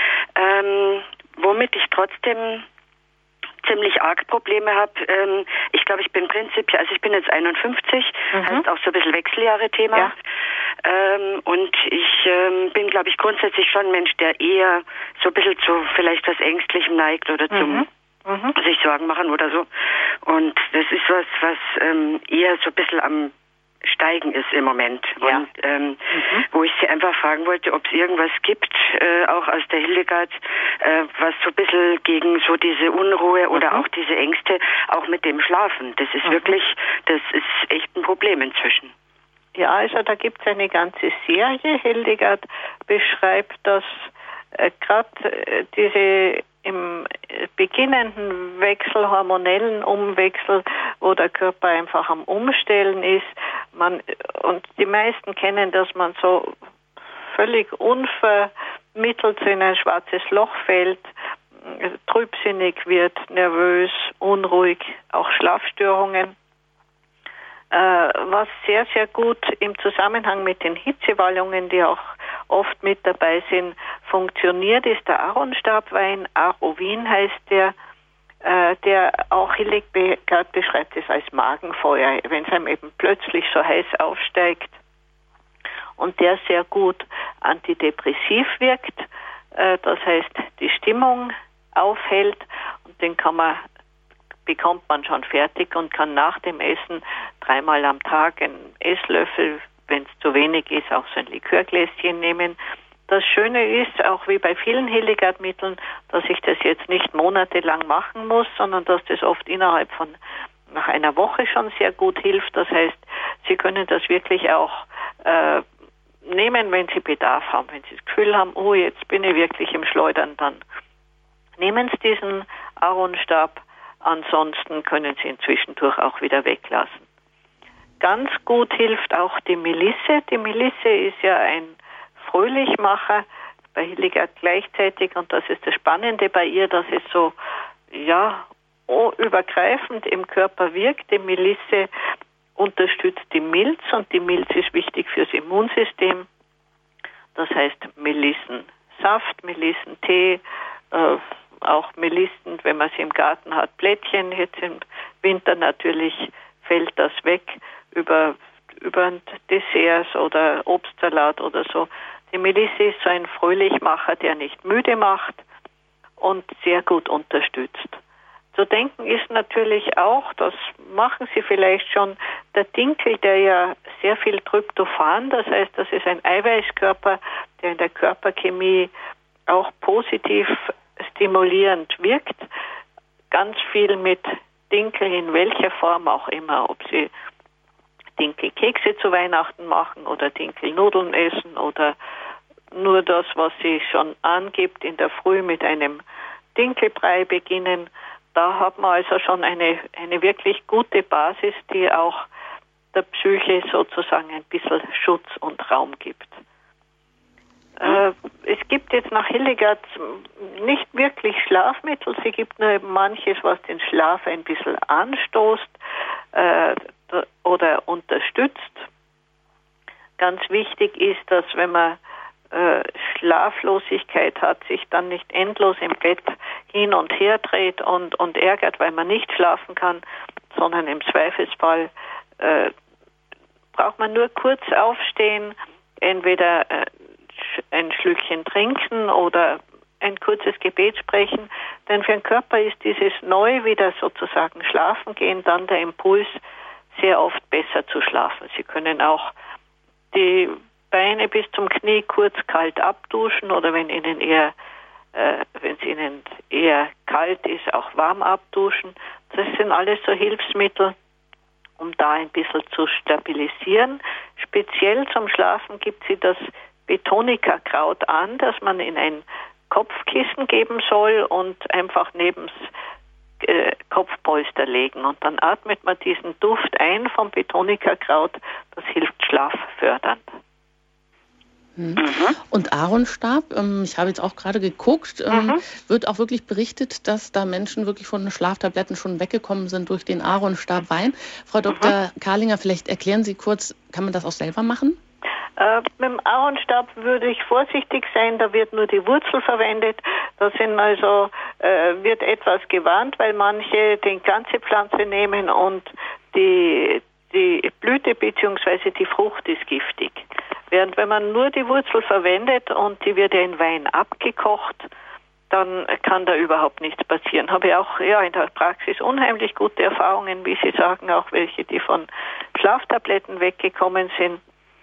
S3: Ähm, womit ich trotzdem ziemlich arg Probleme habe. Ähm, ich glaube, ich bin prinzipiell, also ich bin jetzt einundfünfzig, mhm. heißt auch so ein bisschen Wechseljahre-Thema. Ja. Ähm, und ich ähm, bin, glaube ich, grundsätzlich schon ein Mensch, der eher so ein bisschen zu vielleicht was Ängstlichem neigt oder zum mhm. Mhm. sich Sorgen machen oder so. Und das ist was, was ähm, eher so ein bisschen am Steigen ist im Moment. Ja. Und ähm, mhm. wo ich Sie einfach fragen wollte, ob es irgendwas gibt, äh, auch aus der Hildegard, äh, was so ein bisschen gegen so diese Unruhe mhm. oder auch diese Ängste, auch mit dem Schlafen. Das ist mhm. wirklich, das ist echt ein Problem inzwischen.
S2: Ja, also da gibt es eine ganze Serie. Hildegard beschreibt, dass äh, gerade äh, diese im beginnenden Wechsel, hormonellen Umwechsel, wo der Körper einfach am Umstellen ist. Man, und die meisten kennen, dass man so völlig unvermittelt in ein schwarzes Loch fällt, trübsinnig wird, nervös, unruhig, auch Schlafstörungen. Äh, was sehr, sehr gut im Zusammenhang mit den Hitzewallungen, die auch oft mit dabei sind, funktioniert, ist der Aaronstabwein. Arovin heißt der, äh, der auch Hildegard beschreibt es als Magenfeuer, wenn es einem eben plötzlich so heiß aufsteigt und der sehr gut antidepressiv wirkt, äh, das heißt die Stimmung aufhält und den kann man bekommt man schon fertig und kann nach dem Essen dreimal am Tag einen Esslöffel, wenn es zu wenig ist, auch so ein Likörgläschen nehmen. Das Schöne ist, auch wie bei vielen Hildegard-Mitteln, dass ich das jetzt nicht monatelang machen muss, sondern dass das oft innerhalb von nach einer Woche schon sehr gut hilft. Das heißt, Sie können das wirklich auch äh, nehmen, wenn Sie Bedarf haben. Wenn Sie das Gefühl haben, oh, jetzt bin ich wirklich im Schleudern, dann nehmen Sie diesen Aaronstab. Ansonsten können Sie ihn zwischendurch auch wieder weglassen. Ganz gut hilft auch die Melisse. Die Melisse ist ja ein Fröhlichmacher, bei Hildegard gleichzeitig, und das ist das Spannende bei ihr, dass es so, ja, übergreifend im Körper wirkt. Die Melisse unterstützt die Milz und die Milz ist wichtig fürs Immunsystem. Das heißt Melissensaft, Melissentee, äh, auch Melissen, wenn man sie im Garten hat, Blättchen. Jetzt im Winter natürlich fällt das weg über, über Desserts oder Obstsalat oder so. Die Melisse ist so ein Fröhlichmacher, der nicht müde macht und sehr gut unterstützt. Zu denken ist natürlich auch, das machen Sie vielleicht schon, der Dinkel, der ja sehr viel Tryptophan, das heißt, das ist ein Eiweißkörper, der in der Körperchemie auch positiv stimulierend wirkt, ganz viel mit Dinkel in welcher Form auch immer, ob Sie Dinkelkekse zu Weihnachten machen oder Dinkelnudeln essen oder nur das, was sie schon angibt, in der Früh mit einem Dinkelbrei beginnen. Da hat man also schon eine, eine wirklich gute Basis, die auch der Psyche sozusagen ein bisschen Schutz und Raum gibt. Äh, es gibt jetzt nach Hildegard nicht wirklich Schlafmittel. Sie gibt nur eben manches, was den Schlaf ein bisschen anstoßt äh, oder unterstützt. Ganz wichtig ist, dass wenn man äh, Schlaflosigkeit hat, sich dann nicht endlos im Bett hin und her dreht und, und ärgert, weil man nicht schlafen kann, sondern im Zweifelsfall äh, braucht man nur kurz aufstehen, entweder äh, ein Schlückchen trinken oder ein kurzes Gebet sprechen, denn für den Körper ist dieses neu wieder sozusagen schlafen gehen dann der Impuls, sehr oft besser zu schlafen. Sie können auch die Beine bis zum Knie kurz kalt abduschen oder wenn ihnen eher, äh, wenn es ihnen eher kalt ist, auch warm abduschen. Das sind alles so Hilfsmittel, um da ein bisschen zu stabilisieren. Speziell zum Schlafen gibt sie das Betonica-Kraut an, das man in ein Kopfkissen geben soll und einfach neben das äh, Kopfpolster legen. Und dann atmet man diesen Duft ein vom Betonica-Kraut. Das hilft schlaffördernd.
S1: Mhm. Und Aaronstab, ähm, ich habe jetzt auch gerade geguckt, ähm, mhm. wird auch wirklich berichtet, dass da Menschen wirklich von den Schlaftabletten schon weggekommen sind durch den Aaronstabwein. Frau Doktor Mhm. Karlinger, vielleicht erklären Sie kurz, kann man das auch selber machen?
S2: Äh, mit dem Aaronstab würde ich vorsichtig sein, da wird nur die Wurzel verwendet. Da sind also, äh, wird etwas gewarnt, weil manche die ganze Pflanze nehmen und die, die Blüte bzw. die Frucht ist giftig. Während wenn man nur die Wurzel verwendet und die wird ja in Wein abgekocht, dann kann da überhaupt nichts passieren. Habe ich auch ja, in der Praxis unheimlich gute Erfahrungen, wie Sie sagen, auch welche, die von Schlaftabletten weggekommen sind.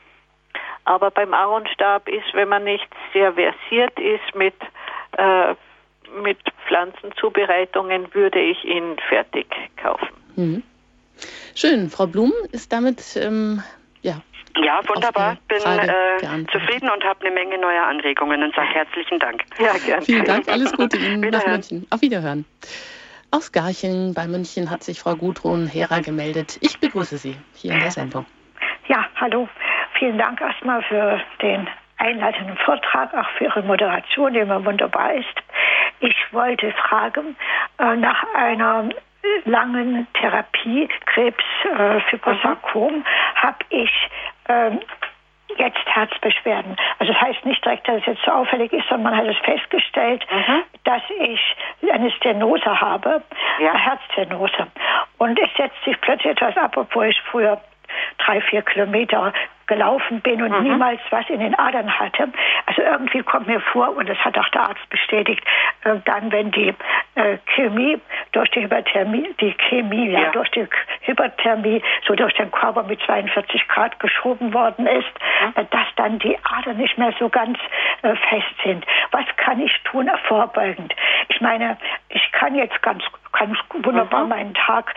S2: Aber beim Aaronstab ist, wenn man nicht sehr versiert ist mit, äh, mit Pflanzenzubereitungen, würde ich ihn fertig kaufen.
S1: Mhm. Schön. Frau Blum ist damit, ähm, ja.
S3: Ja, wunderbar. Bin äh, zufrieden und habe eine Menge neuer Anregungen und sage herzlichen Dank.
S2: Ja, gerne.
S1: Vielen Dank. Alles Gute Ihnen nach München. Auf Wiederhören. Aus Garching bei München hat sich Frau Gudrun Hera gemeldet. Ich begrüße Sie hier in der Sendung.
S4: Ja, hallo. Vielen Dank erstmal für den einleitenden Vortrag, auch für Ihre Moderation, die immer wunderbar ist. Ich wollte fragen, äh, nach einer langen Therapie, Krebs, äh, Fibrosarkom, habe ich äh, jetzt Herzbeschwerden. Also das heißt nicht direkt, dass es jetzt so auffällig ist, sondern man hat es festgestellt, mhm. dass ich eine Stenose habe, ja. eine Herzstenose. Und es setzt sich plötzlich etwas ab, obwohl ich früher drei, vier Kilometer gelaufen bin und mhm. niemals was in den Adern hatte. Also irgendwie kommt mir vor, und das hat auch der Arzt bestätigt, äh, dann, wenn die äh, Chemie durch die Hyperthermie, die Chemie, ja. Ja, durch die Hyperthermie so durch den Körper mit zweiundvierzig Grad geschoben worden ist, mhm. äh, dass dann die Adern nicht mehr so ganz äh, fest sind. Was kann ich tun, vorbeugend? Ich meine, ich kann jetzt ganz kann wunderbar mhm. meinen Tag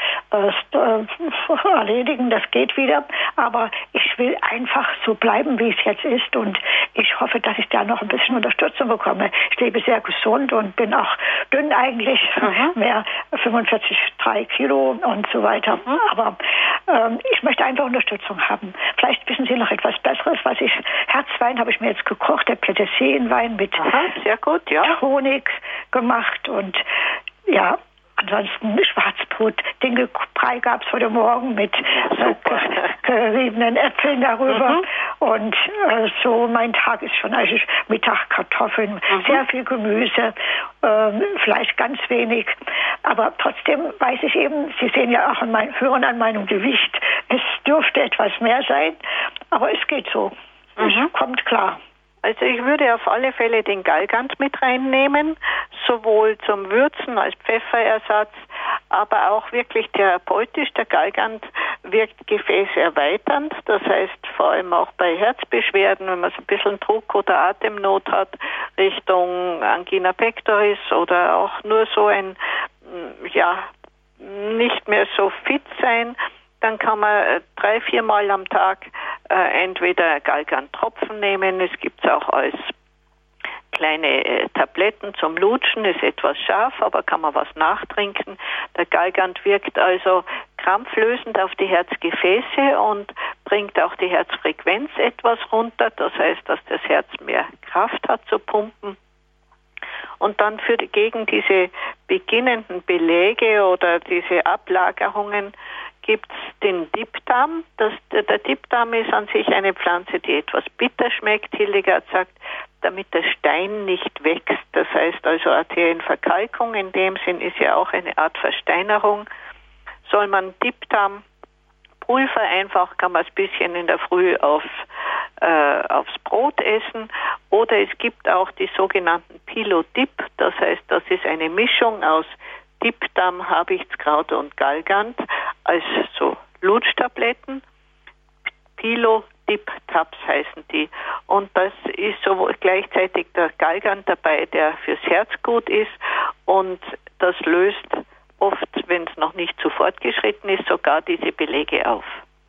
S4: äh, erledigen, das geht wieder, aber ich will einfach so bleiben, wie es jetzt ist und ich hoffe, dass ich da noch ein bisschen Unterstützung bekomme. Ich lebe sehr gesund und bin auch dünn eigentlich, mhm. mehr fünfundvierzig Komma drei Kilo und so weiter, mhm. aber ähm, ich möchte einfach Unterstützung haben. Vielleicht wissen Sie noch etwas Besseres, was ich, Herzwein habe ich mir jetzt gekocht, der Petersilienwein mit
S2: Aha, sehr gut, ja.
S4: Honig gemacht und ja, ansonsten Schwarzbrot, Dinkelbrei gab es heute Morgen mit äh, geriebenen Äpfeln darüber. Mhm. Und äh, so mein Tag ist schon eigentlich Mittag Kartoffeln, mhm. sehr viel Gemüse, äh, vielleicht ganz wenig. Aber trotzdem weiß ich eben, Sie sehen ja auch an mein, hören an meinem Gewicht, es dürfte etwas mehr sein, aber es geht so. Mhm. Es kommt klar.
S2: Also ich würde auf alle Fälle den Galgant mit reinnehmen, sowohl zum Würzen als Pfefferersatz, aber auch wirklich therapeutisch. Der Galgant wirkt gefäßerweiternd, das heißt vor allem auch bei Herzbeschwerden, wenn man so ein bisschen Druck oder Atemnot hat, Richtung Angina pectoris oder auch nur so ein, ja, nicht mehr so fit sein, dann kann man drei, viermal am Tag äh, entweder Galgant-Tropfen nehmen. Es gibt es auch als kleine äh, Tabletten zum Lutschen, ist etwas scharf, aber kann man was nachtrinken. Der Galgant wirkt also krampflösend auf die Herzgefäße und bringt auch die Herzfrequenz etwas runter. Das heißt, dass das Herz mehr Kraft hat zu pumpen. Und dann für die, gegen diese beginnenden Beläge oder diese Ablagerungen gibt es den Dipdam. Das, der Dipdam ist an sich eine Pflanze, die etwas bitter schmeckt. Hildegard sagt, damit der Stein nicht wächst. Das heißt also Arterienverkalkung in dem Sinn ist ja auch eine Art Versteinerung. Soll man Dipdam Pulver einfach, kann man es ein bisschen in der Früh auf, äh, aufs Brot essen. Oder es gibt auch die sogenannten Pilo-Dip. Das heißt, das ist eine Mischung aus Dipdam, Habichtskraut und Galgant als so Lutschtabletten. Pilo-Dip-Tabs heißen die. Und das ist so gleichzeitig der Galgant dabei, der fürs Herz gut ist. Und das löst oft, wenn es noch nicht zu fortgeschritten ist, sogar diese Belege auf.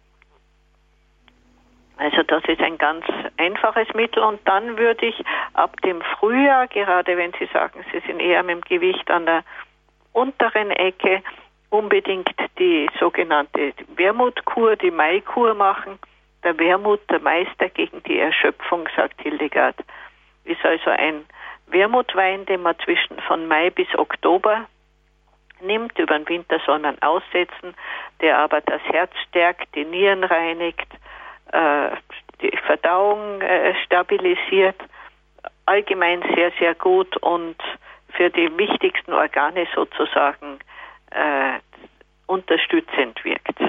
S2: Also das ist ein ganz einfaches Mittel. Und dann würde ich ab dem Frühjahr, gerade wenn Sie sagen, Sie sind eher mit dem Gewicht an der unteren Ecke, unbedingt die sogenannte Wermutkur, die Maikur machen. Der Wermut, der Meister gegen die Erschöpfung, sagt Hildegard, ist also ein Wermutwein, den man zwischen von Mai bis Oktober nimmt. Über den Winter soll man aussetzen, der aber das Herz stärkt, die Nieren reinigt, äh, die Verdauung äh, stabilisiert, allgemein sehr, sehr gut und für die wichtigsten Organe sozusagen äh, unterstützend wirkt.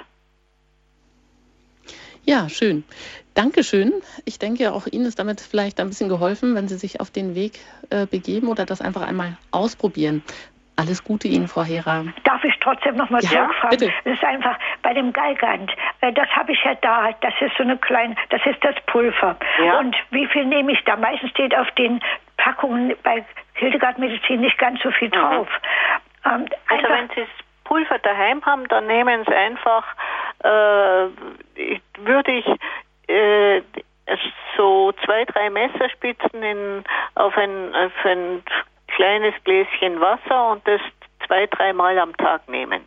S1: Ja, schön. Dankeschön. Ich denke, auch Ihnen ist damit vielleicht ein bisschen geholfen, wenn Sie sich auf den Weg äh, begeben oder das einfach einmal ausprobieren. Alles Gute Ihnen, Frau Hera.
S4: Darf ich trotzdem noch mal
S1: ja,
S4: zurückfragen?
S1: Bitte.
S4: Das ist einfach bei dem Galgant, äh, das habe ich ja da, das ist so eine kleine, das ist das Pulver.
S2: Ja.
S4: Und wie viel nehme ich da? Meistens steht auf den Packungen bei Hildegard Medizin nicht ganz so viel drauf.
S2: Mhm.
S4: Ähm,
S2: also wenn Sie das Pulver daheim haben, dann nehmen Sie einfach, äh, würde ich äh, so zwei, drei Messerspitzen in, auf, ein, auf ein kleines Gläschen Wasser und das zwei, dreimal am Tag nehmen.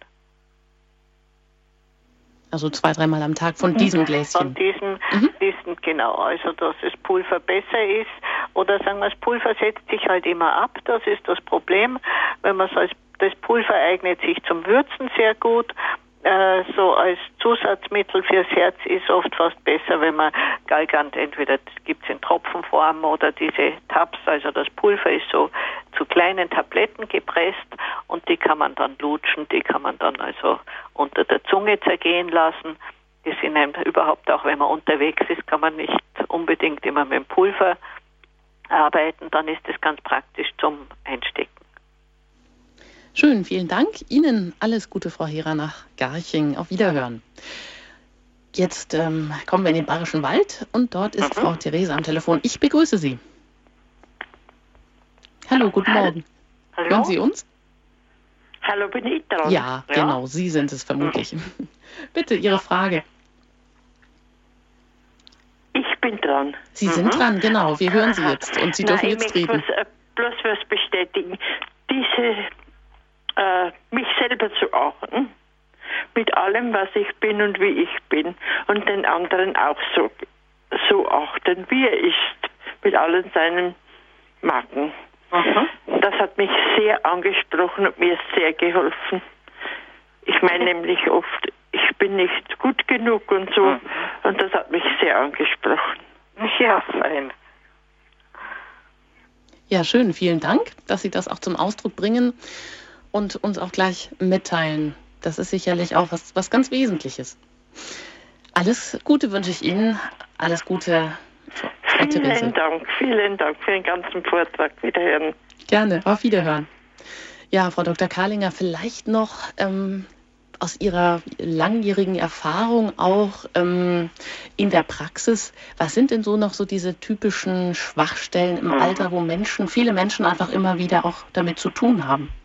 S1: Also zwei, dreimal am Tag von diesem Gläschen?
S2: Von diesem,
S1: mhm.
S2: diesem, genau. Also dass das Pulver besser ist. Oder sagen wir, das Pulver setzt sich halt immer ab. Das ist das Problem. Wenn man so als, das Pulver eignet sich zum Würzen sehr gut. Äh, so als Zusatzmittel fürs Herz ist oft fast besser, wenn man Galgant, entweder gibt es in Tropfenform oder diese Tabs, also das Pulver ist so zu kleinen Tabletten gepresst und die kann man dann lutschen, die kann man dann also unter der Zunge zergehen lassen. Die sind einem überhaupt auch, wenn man unterwegs ist, kann man nicht unbedingt immer mit dem Pulver arbeiten, dann ist das ganz praktisch zum Einstecken.
S1: Schön, vielen Dank. Ihnen alles Gute, Frau Hera, nach Garching. Auf Wiederhören. Jetzt ähm, kommen wir in den Bayerischen Wald und dort ist mhm. Frau Therese am Telefon. Ich begrüße Sie. Hallo, guten Morgen.
S5: Hallo?
S1: Hören Sie uns?
S5: Hallo, bin ich dran?
S1: Ja, ja, genau, Sie sind es vermutlich. Mhm. Bitte, Ihre Frage.
S5: Ich bin dran.
S1: Sie mhm. sind dran, genau. Wir hören Sie jetzt und Sie dürfen
S5: Nein,
S1: jetzt
S5: ich
S1: reden.
S5: muss äh, bloß was bestätigen. Diese Äh, mich selber zu achten, mit allem, was ich bin und wie ich bin und den anderen auch so, so achten, wie er ist, mit allen seinen Macken. Mhm. Das hat mich sehr angesprochen und mir sehr geholfen. Ich meine nämlich oft, ich bin nicht gut genug und so mhm. und das hat mich sehr angesprochen.
S2: Ja, fein.
S1: Ja, schön. Vielen Dank, dass Sie das auch zum Ausdruck bringen und uns auch gleich mitteilen. Das ist sicherlich auch was, was ganz Wesentliches. Alles Gute wünsche ich Ihnen. Alles Gute, Frau Therese.
S5: Vielen Dank, vielen Dank für den ganzen Vortrag. Wiederhören.
S1: Gerne, auf Wiederhören. Ja, Frau Doktor Kahlinger, vielleicht noch ähm, aus Ihrer langjährigen Erfahrung auch ähm, in der Praxis, was sind denn so noch so diese typischen Schwachstellen im Alter, wo Menschen, viele Menschen einfach immer wieder auch damit zu tun haben?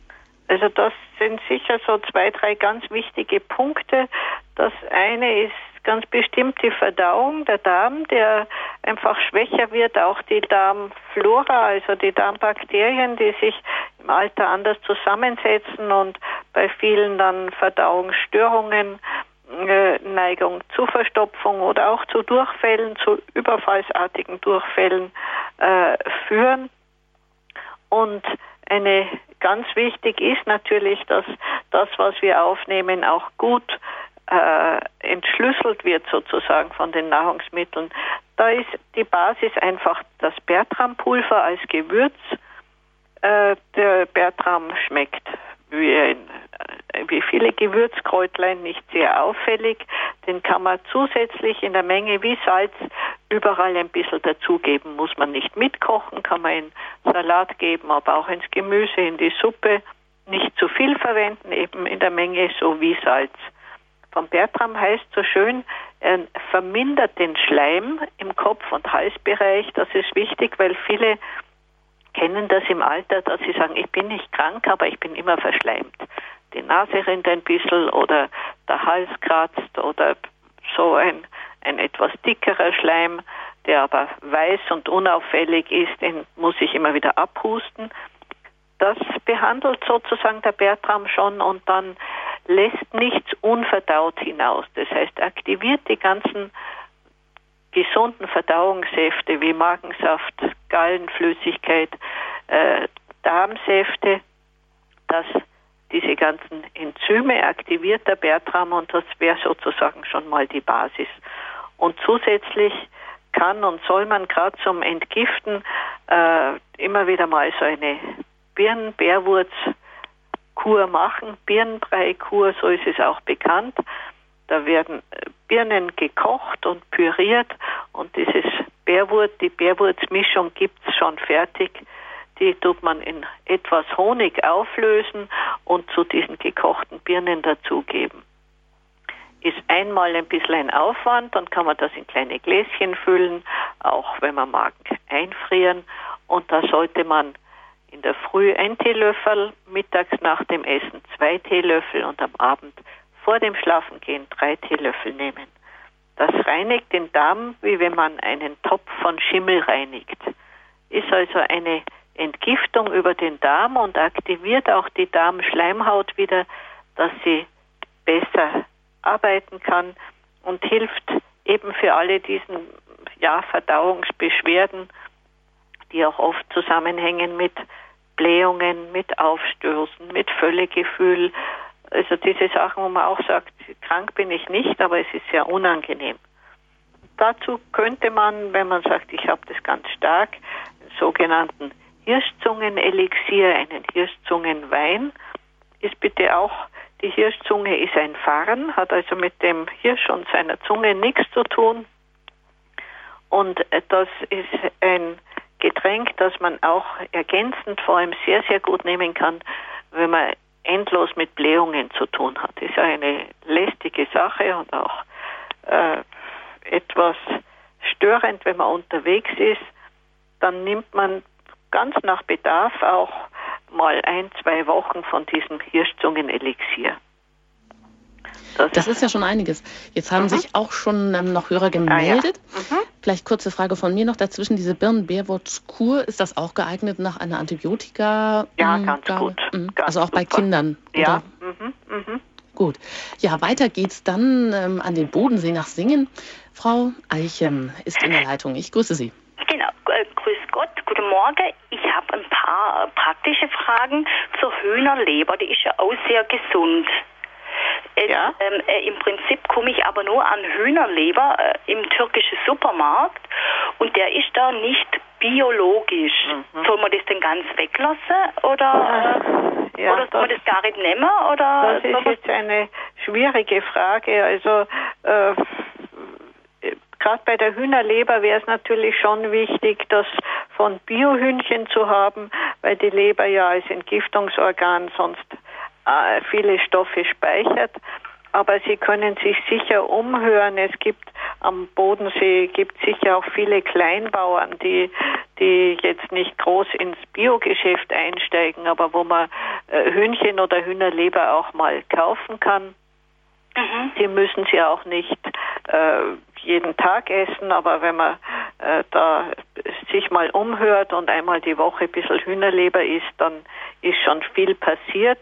S2: Also das sind sicher so zwei, drei ganz wichtige Punkte. Das eine ist ganz bestimmt die Verdauung, der Darm, der einfach schwächer wird, auch die Darmflora, also die Darmbakterien, die sich im Alter anders zusammensetzen und bei vielen dann Verdauungsstörungen, äh, Neigung zu Verstopfung oder auch zu Durchfällen, zu überfallsartigen Durchfällen äh, führen. Und eine ganz wichtig ist natürlich, dass das, was wir aufnehmen, auch gut äh, entschlüsselt wird sozusagen von den Nahrungsmitteln. Da ist die Basis einfach das Bertrampulver als Gewürz. Äh, der Bertram schmeckt wie, ein, wie viele Gewürzkräutlein, nicht sehr auffällig. Den kann man zusätzlich in der Menge wie Salz überall ein bisschen dazugeben. Muss man nicht mitkochen, kann man in Salat geben, aber auch ins Gemüse, in die Suppe. Nicht zu viel verwenden, eben in der Menge so wie Salz. Vom Bertram heißt so schön, er vermindert den Schleim im Kopf- und Halsbereich. Das ist wichtig, weil viele kennen das im Alter, dass sie sagen, ich bin nicht krank, aber ich bin immer verschleimt. Die Nase rinnt ein bisschen oder der Hals kratzt oder so ein, ein etwas dickerer Schleim, der aber weiß und unauffällig ist, den muss ich immer wieder abhusten. Das behandelt sozusagen der Bertram schon und dann lässt nichts unverdaut hinaus. Das heißt, aktiviert die ganzen gesunden Verdauungssäfte wie Magensaft, Gallenflüssigkeit, äh, Darmsäfte, dass diese ganzen Enzyme aktiviert der Bertram und das wäre sozusagen schon mal die Basis. Und zusätzlich kann und soll man gerade zum Entgiften äh, immer wieder mal so eine Birnen-Bärwurz-Kur machen, Birnenbrei-Kur, so ist es auch bekannt. Da werden Birnen gekocht und püriert und dieses Bärwurz, die Bärwurzmischung gibt es schon fertig. Die tut man in etwas Honig auflösen und zu diesen gekochten Birnen dazugeben. Ist einmal ein bisschen ein Aufwand, dann kann man das in kleine Gläschen füllen, auch wenn man mag, einfrieren. Und da sollte man in der Früh ein Teelöffel, mittags nach dem Essen zwei Teelöffel und am Abend vor dem Schlafengehen drei Teelöffel nehmen. Das reinigt den Darm, wie wenn man einen Topf von Schimmel reinigt. Ist also eine Entgiftung über den Darm und aktiviert auch die Darmschleimhaut wieder, dass sie besser arbeiten kann und hilft eben für alle diesen ja, Verdauungsbeschwerden, die auch oft zusammenhängen mit Blähungen, mit Aufstößen, mit Völlegefühl. Also diese Sachen, wo man auch sagt, krank bin ich nicht, aber es ist sehr unangenehm. Dazu könnte man, wenn man sagt, ich habe das ganz stark, einen sogenannten Hirschzungenelixier, einen Hirschzungenwein, ist bitte auch, die Hirschzunge ist ein Farn, hat also mit dem Hirsch und seiner Zunge nichts zu tun. Und das ist ein Getränk, das man auch ergänzend vor allem sehr, sehr gut nehmen kann, wenn man endlos mit Blähungen zu tun hat. Das ist eine lästige Sache und auch äh, etwas störend, wenn man unterwegs ist. Dann nimmt man ganz nach Bedarf auch mal ein, zwei Wochen von diesem Hirschzungenelixier.
S1: Das, das ist ja schon einiges. Jetzt haben mhm. sich auch schon ähm, noch Hörer gemeldet.
S2: Ah, ja. mhm.
S1: Vielleicht kurze Frage von mir noch dazwischen. Diese Birnen-Bärwurz-Kur, ist das auch geeignet nach einer Antibiotika?
S2: Ja,
S1: ähm,
S2: ganz
S1: Gabe?
S2: gut.
S1: Mhm.
S2: Ganz
S1: also auch
S2: super.
S1: bei Kindern?
S2: Ja. Mhm. Mhm.
S1: Gut. Ja, weiter geht's dann ähm, an den Bodensee nach Singen. Frau Eichem ist in der Leitung. Ich grüße Sie.
S6: Genau, äh, grüß Gott, guten Morgen. Ich habe ein paar äh, praktische Fragen zur Hühnerleber. Die ist ja auch sehr gesund. Es,
S2: ja.
S6: ähm, äh, Im Prinzip komme ich aber nur an Hühnerleber äh, im türkischen Supermarkt und der ist da nicht biologisch. Mhm. Soll man das denn ganz weglassen oder, äh,
S2: ja,
S6: oder soll man das gar nicht nehmen? Oder
S2: das ist jetzt eine schwierige Frage. Also äh, gerade bei der Hühnerleber wäre es natürlich schon wichtig, das von Biohühnchen zu haben, weil die Leber ja als Entgiftungsorgan sonst äh, viele Stoffe speichert. aber Sie können sich sicher umhören. Es gibt am Bodensee gibt sicher auch viele Kleinbauern, die die jetzt nicht groß ins Biogeschäft einsteigen, aber wo man äh, Hühnchen oder Hühnerleber auch mal kaufen kann. Mhm. Die müssen sie auch nicht äh, jeden Tag essen, aber wenn man äh, da sich mal umhört und einmal die Woche ein bisschen Hühnerleber isst, dann ist schon viel passiert.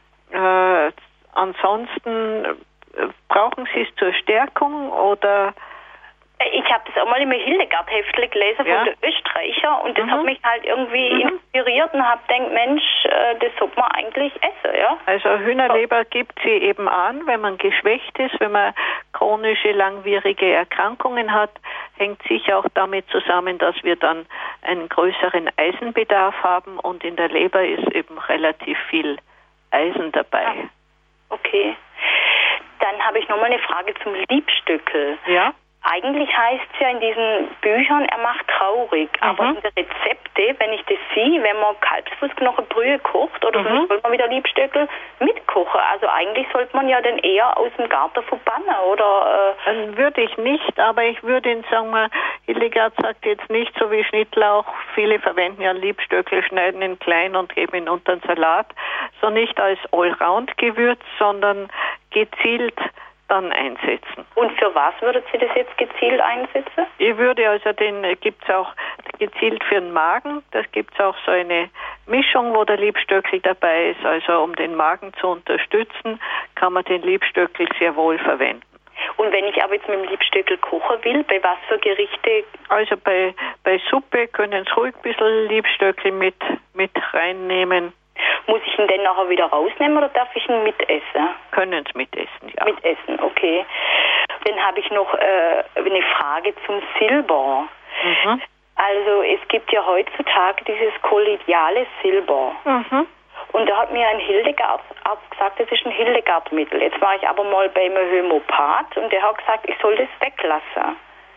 S2: Äh, ansonsten äh, brauchen Sie es zur Stärkung oder?
S6: Ich habe das auch mal im Hildegard-Heftl gelesen ja. von den Österreicher und das mhm. hat mich halt irgendwie mhm. inspiriert und habe gedacht, Mensch, das sollte man eigentlich essen, ja.
S2: Also Hühnerleber gibt sie eben an, wenn man geschwächt ist, wenn man chronische, langwierige Erkrankungen hat, hängt sicher auch damit zusammen, dass wir dann einen größeren Eisenbedarf haben und in der Leber ist eben relativ viel Eisen dabei. Ah.
S6: Okay. Dann habe ich nochmal eine Frage zum Liebstöckel.
S2: Ja.
S6: Eigentlich heißt es ja in diesen Büchern, er macht traurig. Mhm. Aber in den Rezepte, wenn ich das sehe, wenn man Kalbsfußknochenbrühe kocht oder mhm. sonst will man wieder Liebstöckel mitkochen. Also eigentlich sollte man ja den eher aus dem Garten verbannen, oder?
S2: Äh also würde ich nicht, aber ich würde ihn sagen mal, Hildegard sagt jetzt nicht so wie Schnittlauch, viele verwenden ja Liebstöckel, schneiden ihn klein und geben ihn unter den Salat, so nicht als Allround-Gewürz, sondern gezielt dann einsetzen.
S6: Und für was würdet Sie das jetzt gezielt einsetzen?
S2: Ich würde also den, gibt es auch gezielt für den Magen, das gibt es auch so eine Mischung, wo der Liebstöckel dabei ist, also um den Magen zu unterstützen, kann man den Liebstöckel sehr wohl verwenden.
S6: Und wenn ich aber jetzt mit dem Liebstöckel kochen will, bei was für Gerichte?
S2: Also bei, bei Suppe können Sie ruhig ein bisschen Liebstöckel mit, mit reinnehmen.
S6: Muss ich ihn denn nachher wieder rausnehmen oder darf ich ihn mitessen?
S2: Können Sie mitessen, ja.
S6: Mitessen, okay. Dann habe ich noch äh, eine Frage zum Silber. Mhm. Also es gibt ja heutzutage dieses kolloidale Silber. Mhm. Und da hat mir ein Hildegard Arzt gesagt, das ist ein Hildegard-Mittel. Jetzt war ich aber mal bei einem Homöopath und der hat gesagt, ich soll das weglassen.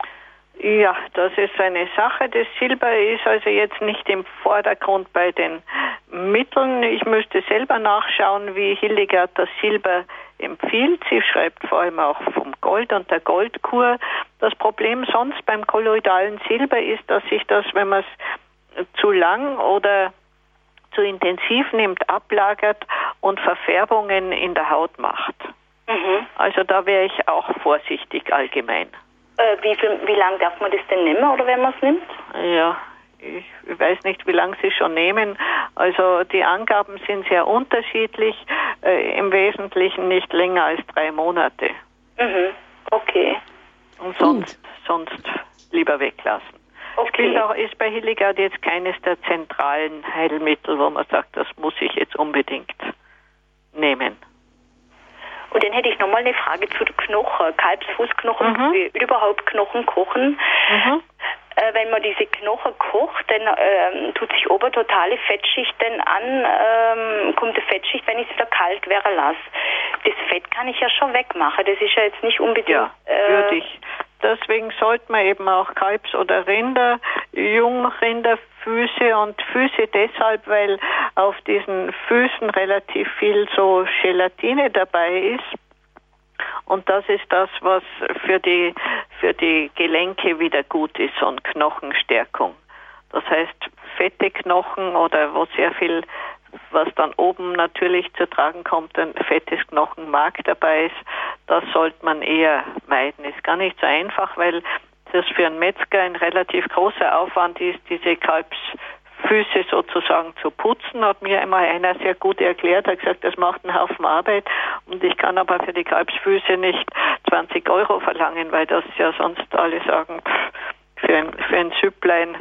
S2: Ja, das ist eine Sache. Das Silber ist also jetzt nicht im Vordergrund bei den Mitteln. Ich müsste selber nachschauen, wie Hildegard das Silber empfiehlt. Sie schreibt vor allem auch vom Gold und der Goldkur. Das Problem sonst beim kolloidalen Silber ist, dass sich das, wenn man es zu lang oder zu intensiv nimmt, ablagert und Verfärbungen in der Haut macht. Mhm. Also da wäre ich auch vorsichtig allgemein.
S6: Äh, wie viel, wie lange darf man das denn nehmen, oder wenn man es nimmt?
S2: Ja, ich weiß nicht, wie lange Sie schon nehmen. Also die Angaben sind sehr unterschiedlich, äh, im Wesentlichen nicht länger als drei Monate.
S6: Mhm, okay.
S2: Und sonst, sonst lieber weglassen. Okay. Spielt auch, ist bei Hildegard jetzt keines der zentralen Heilmittel, wo man sagt, das muss ich jetzt unbedingt nehmen.
S6: Und dann hätte ich nochmal eine Frage zu den Knochen, Kalbsfußknochen, mhm. wie überhaupt Knochen kochen. Mhm. Äh, wenn man diese Knochen kocht, dann ähm, tut sich oben totale Fettschicht dann an, ähm, kommt eine Fettschicht, wenn ich es wieder kalt werden lasse. Das Fett kann ich ja schon wegmachen, das ist ja jetzt nicht unbedingt...
S2: Ja,
S6: äh,
S2: würde ich. Deswegen sollte man eben auch Kalbs- oder Rinder, Jungrinderfüße und Füße deshalb, weil auf diesen Füßen relativ viel so Gelatine dabei ist. Und das ist das, was für die, für die Gelenke wieder gut ist und Knochenstärkung. Das heißt, fette Knochen oder wo sehr viel, was dann oben natürlich zu tragen kommt, ein fettes Knochenmark dabei ist, das sollte man eher meiden. Ist gar nicht so einfach, weil das für einen Metzger ein relativ großer Aufwand ist, diese Kalbsfüße sozusagen zu putzen, hat mir einmal einer sehr gut erklärt, hat gesagt, das macht einen Haufen Arbeit und ich kann aber für die Kalbsfüße nicht zwanzig Euro verlangen, weil das ja sonst alle sagen, pff, für ein, für ein Süpplein,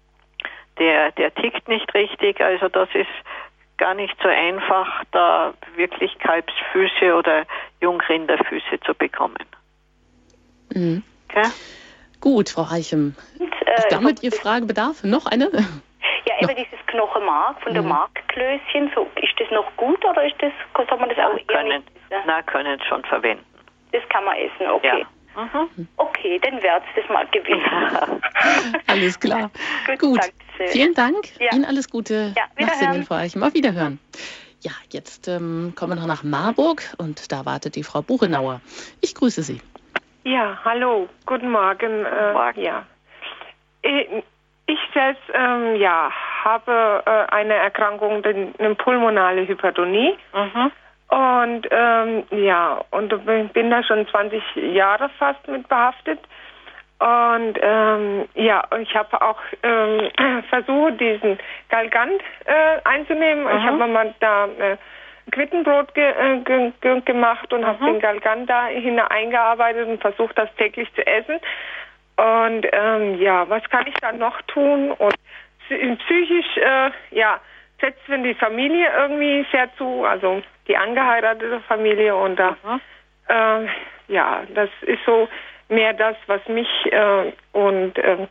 S2: der, der tickt nicht richtig, also das ist gar nicht so einfach, da wirklich Kalbsfüße oder Jungrinderfüße zu bekommen.
S1: Mhm. Okay? Gut, Frau Reichem. Und, äh, ist damit Ihr Fragebedarf? Noch eine?
S6: Ja, eben dieses Knochenmark von mhm. der Markklößchen, so, ist das noch gut oder ist das, soll man das auch
S2: eher können, nicht essen? Na, können es schon verwenden.
S6: Das kann man essen, okay. Ja. Mhm. Okay, dann wird es das mal gewesen.
S1: Alles klar. Gut, Gut. Vielen Dank. Ja. Ihnen alles Gute.
S6: Ja,
S1: nach Singen, Frau Reichem. Auf Wiederhören. Ja, jetzt ähm, kommen wir noch nach Marburg und da wartet die Frau Buchenauer. Ich grüße Sie.
S7: Ja, hallo, guten Morgen. Guten Morgen. Äh, ja. Ich selbst ähm, ja, habe äh, eine Erkrankung, eine pulmonale Hypertonie. Mhm. Und ähm, ja, und bin da schon zwanzig Jahre fast mit behaftet. Und ähm, ja, ich habe auch ähm, versucht, diesen Galgant äh, einzunehmen. Mhm. Ich habe mal da äh, Quittenbrot ge äh, ge ge gemacht und mhm. habe den Galgant da hineingearbeitet und versucht, das täglich zu essen. Und ähm, ja, was kann ich da noch tun? Und psychisch, äh, ja, setzt mir die Familie irgendwie sehr zu, also die angeheiratete Familie. Und da, mhm. äh, ja, das ist so mehr das, was mich äh, und äh,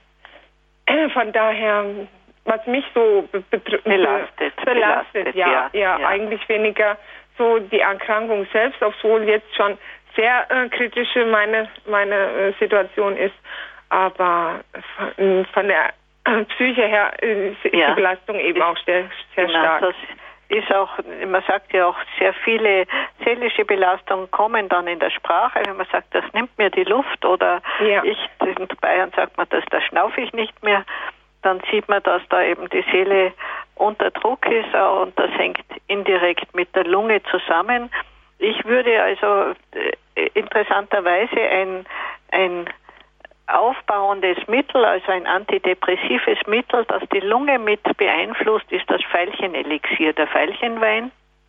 S7: von daher, was mich so be belastet, belastet, belastet ja, ja, ja, eigentlich weniger so die Erkrankung selbst, obwohl jetzt schon sehr äh, kritische meine meine äh, Situation ist, aber von, von der äh, Psyche her äh, ist ja. die Belastung eben auch sehr, sehr genau, stark. Das ist auch, man sagt ja auch, sehr viele seelische Belastungen kommen dann in der Sprache, wenn man sagt, das nimmt mir die Luft, oder ja. ich, in Bayern sagt man, das, da schnaufe ich nicht mehr, dann sieht man, dass da eben die Seele unter Druck ist, und das hängt indirekt mit der Lunge zusammen. Ich würde also äh, interessanterweise ein, ein aufbauendes Mittel, also ein antidepressives Mittel, das die Lunge mit beeinflusst, ist das Veilchenelixier, der Veilchenwein.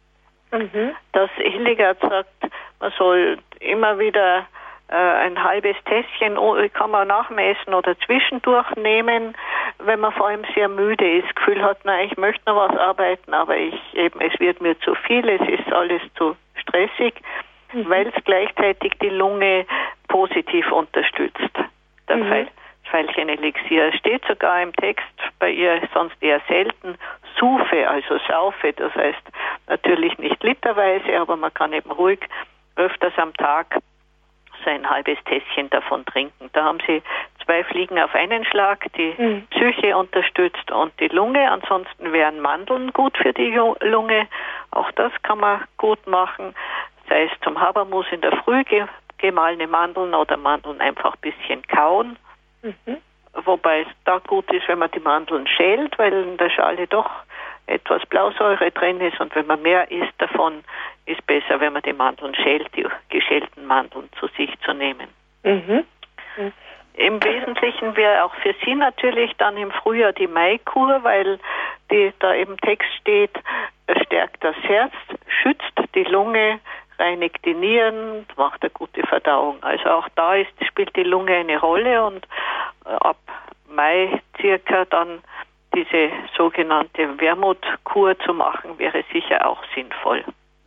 S7: Mhm. Das Hildegard sagt, man soll immer wieder äh, ein halbes Tässchen, kann man nachmessen oder zwischendurch nehmen, wenn man vor allem sehr müde ist, Gefühl hat, na, ich möchte noch was arbeiten, aber ich eben, es wird mir zu viel, es ist alles zu stressig, mhm. weil es gleichzeitig die Lunge positiv unterstützt. Der mhm. Veilchenelixier steht sogar im Text, bei ihr sonst eher selten, Sufe, also Saufe, das heißt natürlich nicht literweise, aber man kann eben ruhig öfters am Tag so ein halbes Tässchen davon trinken. Da haben sie zwei Fliegen auf einen Schlag, die mhm. Psyche unterstützt und die Lunge. Ansonsten wären Mandeln gut für die Lunge, auch das kann man gut machen, sei es zum Habermus in der Früh gemahlene Mandeln oder Mandeln einfach ein bisschen kauen. Mhm. Wobei es da gut ist, wenn man die Mandeln schält, weil in der Schale doch etwas Blausäure drin ist, und wenn man mehr isst davon, ist besser, wenn man die Mandeln schält, die geschälten Mandeln zu sich zu nehmen. Mhm. Mhm. Im Wesentlichen wäre auch für Sie natürlich dann im Frühjahr die Maikur, weil die, da im Text steht, stärkt das Herz, schützt die Lunge, reinigt die Nieren, macht eine gute Verdauung. Also auch da ist, spielt die Lunge eine Rolle, und ab Mai circa dann diese sogenannte Wermutkur zu machen, wäre sicher auch sinnvoll.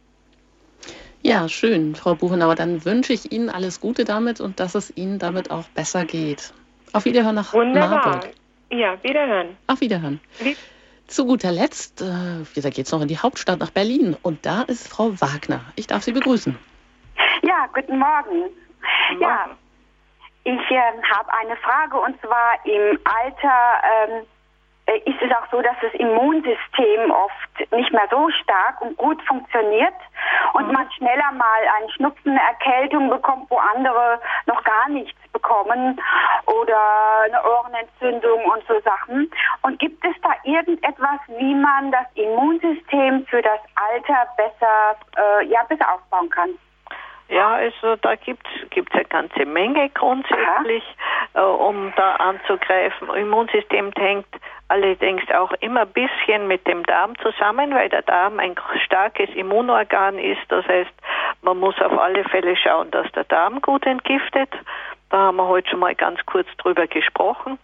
S1: Ja, schön, Frau Buchenauer. Dann wünsche ich Ihnen alles Gute damit und dass es Ihnen damit auch besser geht. Auf Wiederhören nach
S7: Wunderbar.
S1: Marburg.
S7: Ja, Wiederhören.
S1: Auf Wiederhören. Wie Zu guter Letzt, äh, da geht es noch in die Hauptstadt nach Berlin. Und da ist Frau Wagner. Ich darf Sie begrüßen.
S8: Ja, guten Morgen. Guten ja, Morgen. Ich äh, habe eine Frage, und zwar im Alter ähm, ist es auch so, dass das Immunsystem oft nicht mehr so stark und gut funktioniert und mhm. man schneller mal einen Schnupfen, eine Erkältung bekommt, wo andere noch gar nichts bekommen, oder eine Ohrenentzündung und so Sachen. Und gibt es da irgendetwas, wie man das Immunsystem für das Alter besser, äh, ja, besser aufbauen kann?
S2: Ja, also da gibt es eine ganze Menge grundsätzlich, äh, um da anzugreifen. Immunsystem hängt allerdings auch immer ein bisschen mit dem Darm zusammen, weil der Darm ein starkes Immunorgan ist. Das heißt, man muss auf alle Fälle schauen, dass der Darm gut entgiftet. Da haben wir heute schon mal ganz kurz drüber gesprochen.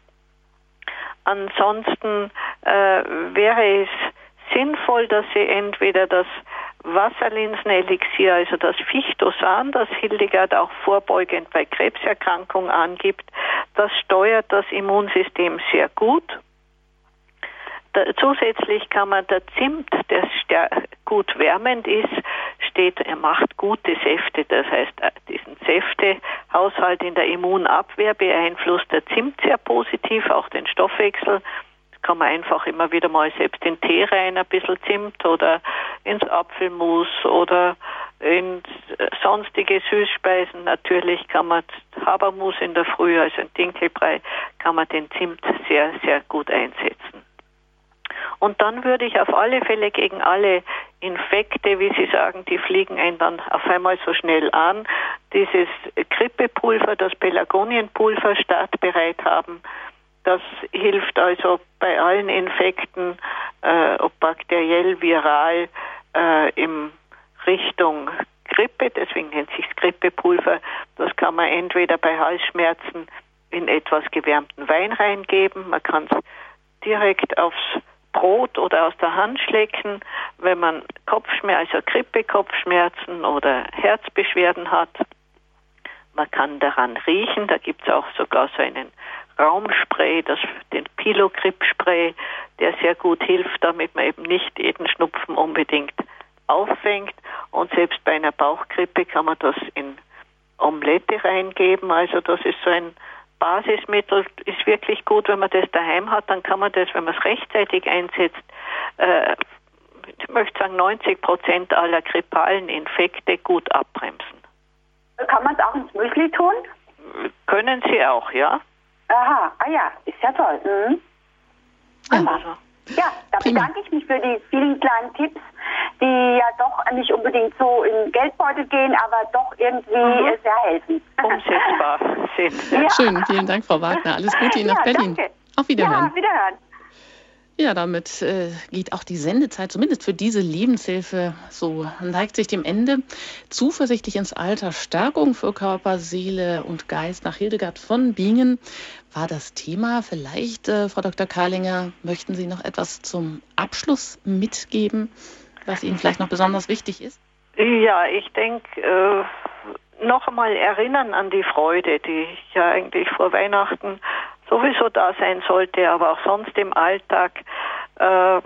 S2: Ansonsten äh, wäre es sinnvoll, dass Sie entweder das Wasserlinsenelixier, also das Fichtosan, das Hildegard auch vorbeugend bei Krebserkrankungen angibt, das steuert das Immunsystem sehr gut. Da, zusätzlich kann man der Zimt, der gut wärmend ist, steht, er macht gute Säfte, das heißt, diesen Säftehaushalt in der Immunabwehr beeinflusst der Zimt sehr positiv, auch den Stoffwechsel. kann man einfach immer wieder mal selbst in Tee rein, ein bisschen Zimt oder ins Apfelmus oder in sonstige Süßspeisen. Natürlich kann man Habermus in der Früh, also ein Dinkelbrei, kann man den Zimt sehr, sehr gut einsetzen. Und dann würde ich auf alle Fälle gegen alle Infekte, wie Sie sagen, die fliegen einen dann auf einmal so schnell an, dieses Grippepulver, das Pelargonienpulver startbereit haben. Das hilft also bei allen Infekten, äh, ob bakteriell, viral, äh, in Richtung Grippe, deswegen nennt sich Grippepulver. Das kann man entweder bei Halsschmerzen in etwas gewärmten Wein reingeben, man kann es direkt aufs Brot oder aus der Hand schlecken, wenn man Kopfschmerzen, also Grippe-Kopfschmerzen oder Herzbeschwerden hat. Man kann daran riechen, da gibt es auch sogar so einen Raumspray, das, den Pilogrip-Spray, der sehr gut hilft, damit man eben nicht jeden Schnupfen unbedingt auffängt. Und selbst bei einer Bauchgrippe kann man das in Omelette reingeben. Also das ist so ein Basismittel, ist wirklich gut, wenn man das daheim hat, dann kann man das, wenn man es rechtzeitig einsetzt, äh, ich möchte sagen, neunzig Prozent aller grippalen Infekte gut abbremsen.
S8: Kann man es auch ins Müsli tun?
S2: Können Sie auch, ja.
S8: Aha, ah ja, ist ja toll. Mhm.
S1: Ja.
S8: Also. Ja, da
S1: Prima.
S8: bedanke ich mich für die vielen kleinen Tipps, die ja doch nicht unbedingt so in Geldbeutel gehen, aber doch irgendwie mhm. sehr helfen.
S2: Umsetzbar sind.
S1: Ja. Schön, vielen Dank, Frau Wagner. Alles Gute Ihnen
S8: ja,
S1: nach Berlin.
S8: Danke.
S1: Auf Wiederhören.
S8: Ja, Wiederhören.
S1: Ja, damit äh, geht auch die Sendezeit, zumindest für diese Lebenshilfe, so neigt sich dem Ende. Zuversichtlich ins Alter, Stärkung für Körper, Seele und Geist nach Hildegard von Bingen war das Thema. Vielleicht, äh, Frau Doktor Karlinger, möchten Sie noch etwas zum Abschluss mitgeben, was Ihnen vielleicht noch besonders wichtig ist?
S2: Ja, ich denke, äh, noch einmal erinnern an die Freude, die ja eigentlich vor Weihnachten sowieso da sein sollte, aber auch sonst im Alltag. Äh,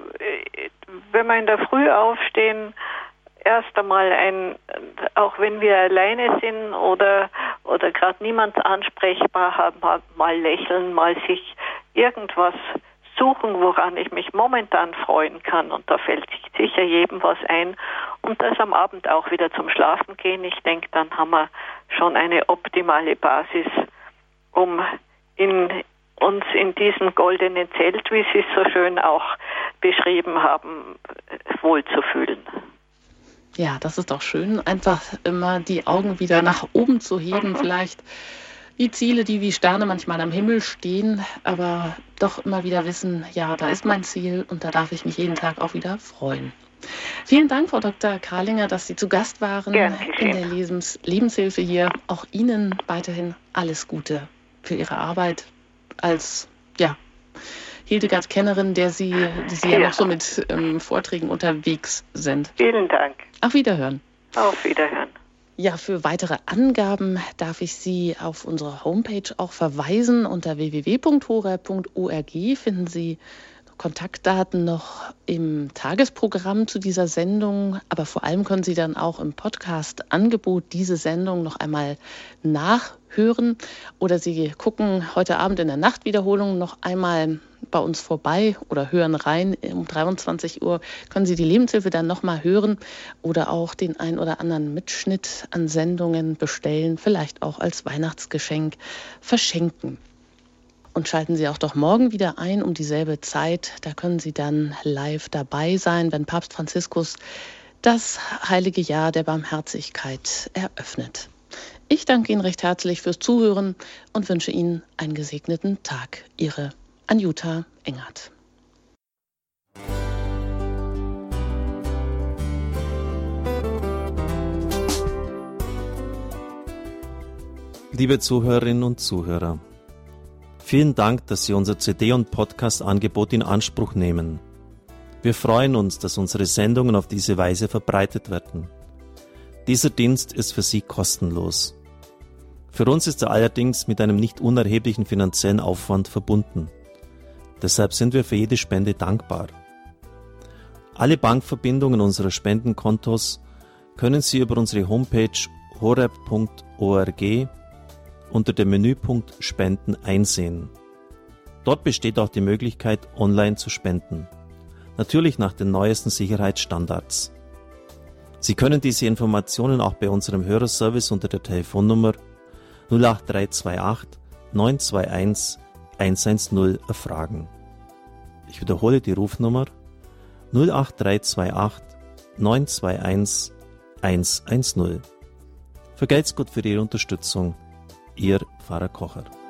S2: wenn wir in der Früh aufstehen, erst einmal ein, auch wenn wir alleine sind oder oder gerade niemand ansprechbar haben, mal lächeln, mal sich irgendwas suchen, woran ich mich momentan freuen kann. Und da fällt sich sicher jedem was ein. Und das am Abend auch wieder zum Schlafen gehen. Ich denke, dann haben wir schon eine optimale Basis, um in uns in diesem goldenen Zelt, wie Sie es so schön auch beschrieben haben, wohlzufühlen.
S1: Ja, das ist doch schön, einfach immer die Augen wieder nach oben zu heben, vielleicht die Ziele, die wie Sterne manchmal am Himmel stehen, aber doch immer wieder wissen, ja, da ist mein Ziel und da darf ich mich jeden Tag auch wieder freuen. Vielen Dank, Frau Doktor Karlinger, dass Sie zu Gast waren
S2: Gerne,
S1: in der Lebens- Lebenshilfe hier. Auch Ihnen weiterhin alles Gute für Ihre Arbeit als, ja, Hildegard-Kennerin, der Sie, die Sie ja, ja noch so mit ähm, Vorträgen unterwegs sind.
S2: Vielen Dank.
S1: Auf Wiederhören.
S2: Auf Wiederhören.
S1: Ja, für weitere Angaben darf ich Sie auf unsere Homepage auch verweisen. Unter w w w punkt horeb punkt org finden Sie Kontaktdaten noch im Tagesprogramm zu dieser Sendung, aber vor allem können Sie dann auch im Podcast-Angebot diese Sendung noch einmal nachhören oder Sie gucken heute Abend in der Nachtwiederholung noch einmal bei uns vorbei oder hören rein. Um dreiundzwanzig Uhr können Sie die Lebenshilfe dann nochmal hören oder auch den ein oder anderen Mitschnitt an Sendungen bestellen, vielleicht auch als Weihnachtsgeschenk verschenken. Und schalten Sie auch doch morgen wieder ein um dieselbe Zeit. Da können Sie dann live dabei sein, wenn Papst Franziskus das heilige Jahr der Barmherzigkeit eröffnet. Ich danke Ihnen recht herzlich fürs Zuhören und wünsche Ihnen einen gesegneten Tag. Ihre Anjuta Engert.
S9: Liebe Zuhörerinnen und Zuhörer, vielen Dank, dass Sie unser C D- und Podcast-Angebot in Anspruch nehmen. Wir freuen uns, dass unsere Sendungen auf diese Weise verbreitet werden. Dieser Dienst ist für Sie kostenlos. Für uns ist er allerdings mit einem nicht unerheblichen finanziellen Aufwand verbunden. Deshalb sind wir für jede Spende dankbar. Alle Bankverbindungen unserer Spendenkontos können Sie über unsere Homepage horeb punkt org unter dem Menüpunkt Spenden einsehen. Dort besteht auch die Möglichkeit, online zu spenden. Natürlich nach den neuesten Sicherheitsstandards. Sie können diese Informationen auch bei unserem Hörerservice unter der Telefonnummer null acht drei zwei acht neun zwei eins eins eins null erfragen. Ich wiederhole die Rufnummer null acht drei zwei acht neun zwei eins eins eins null. Vergelt's Gott für Ihre Unterstützung. Ihr Pfarrer Kocher.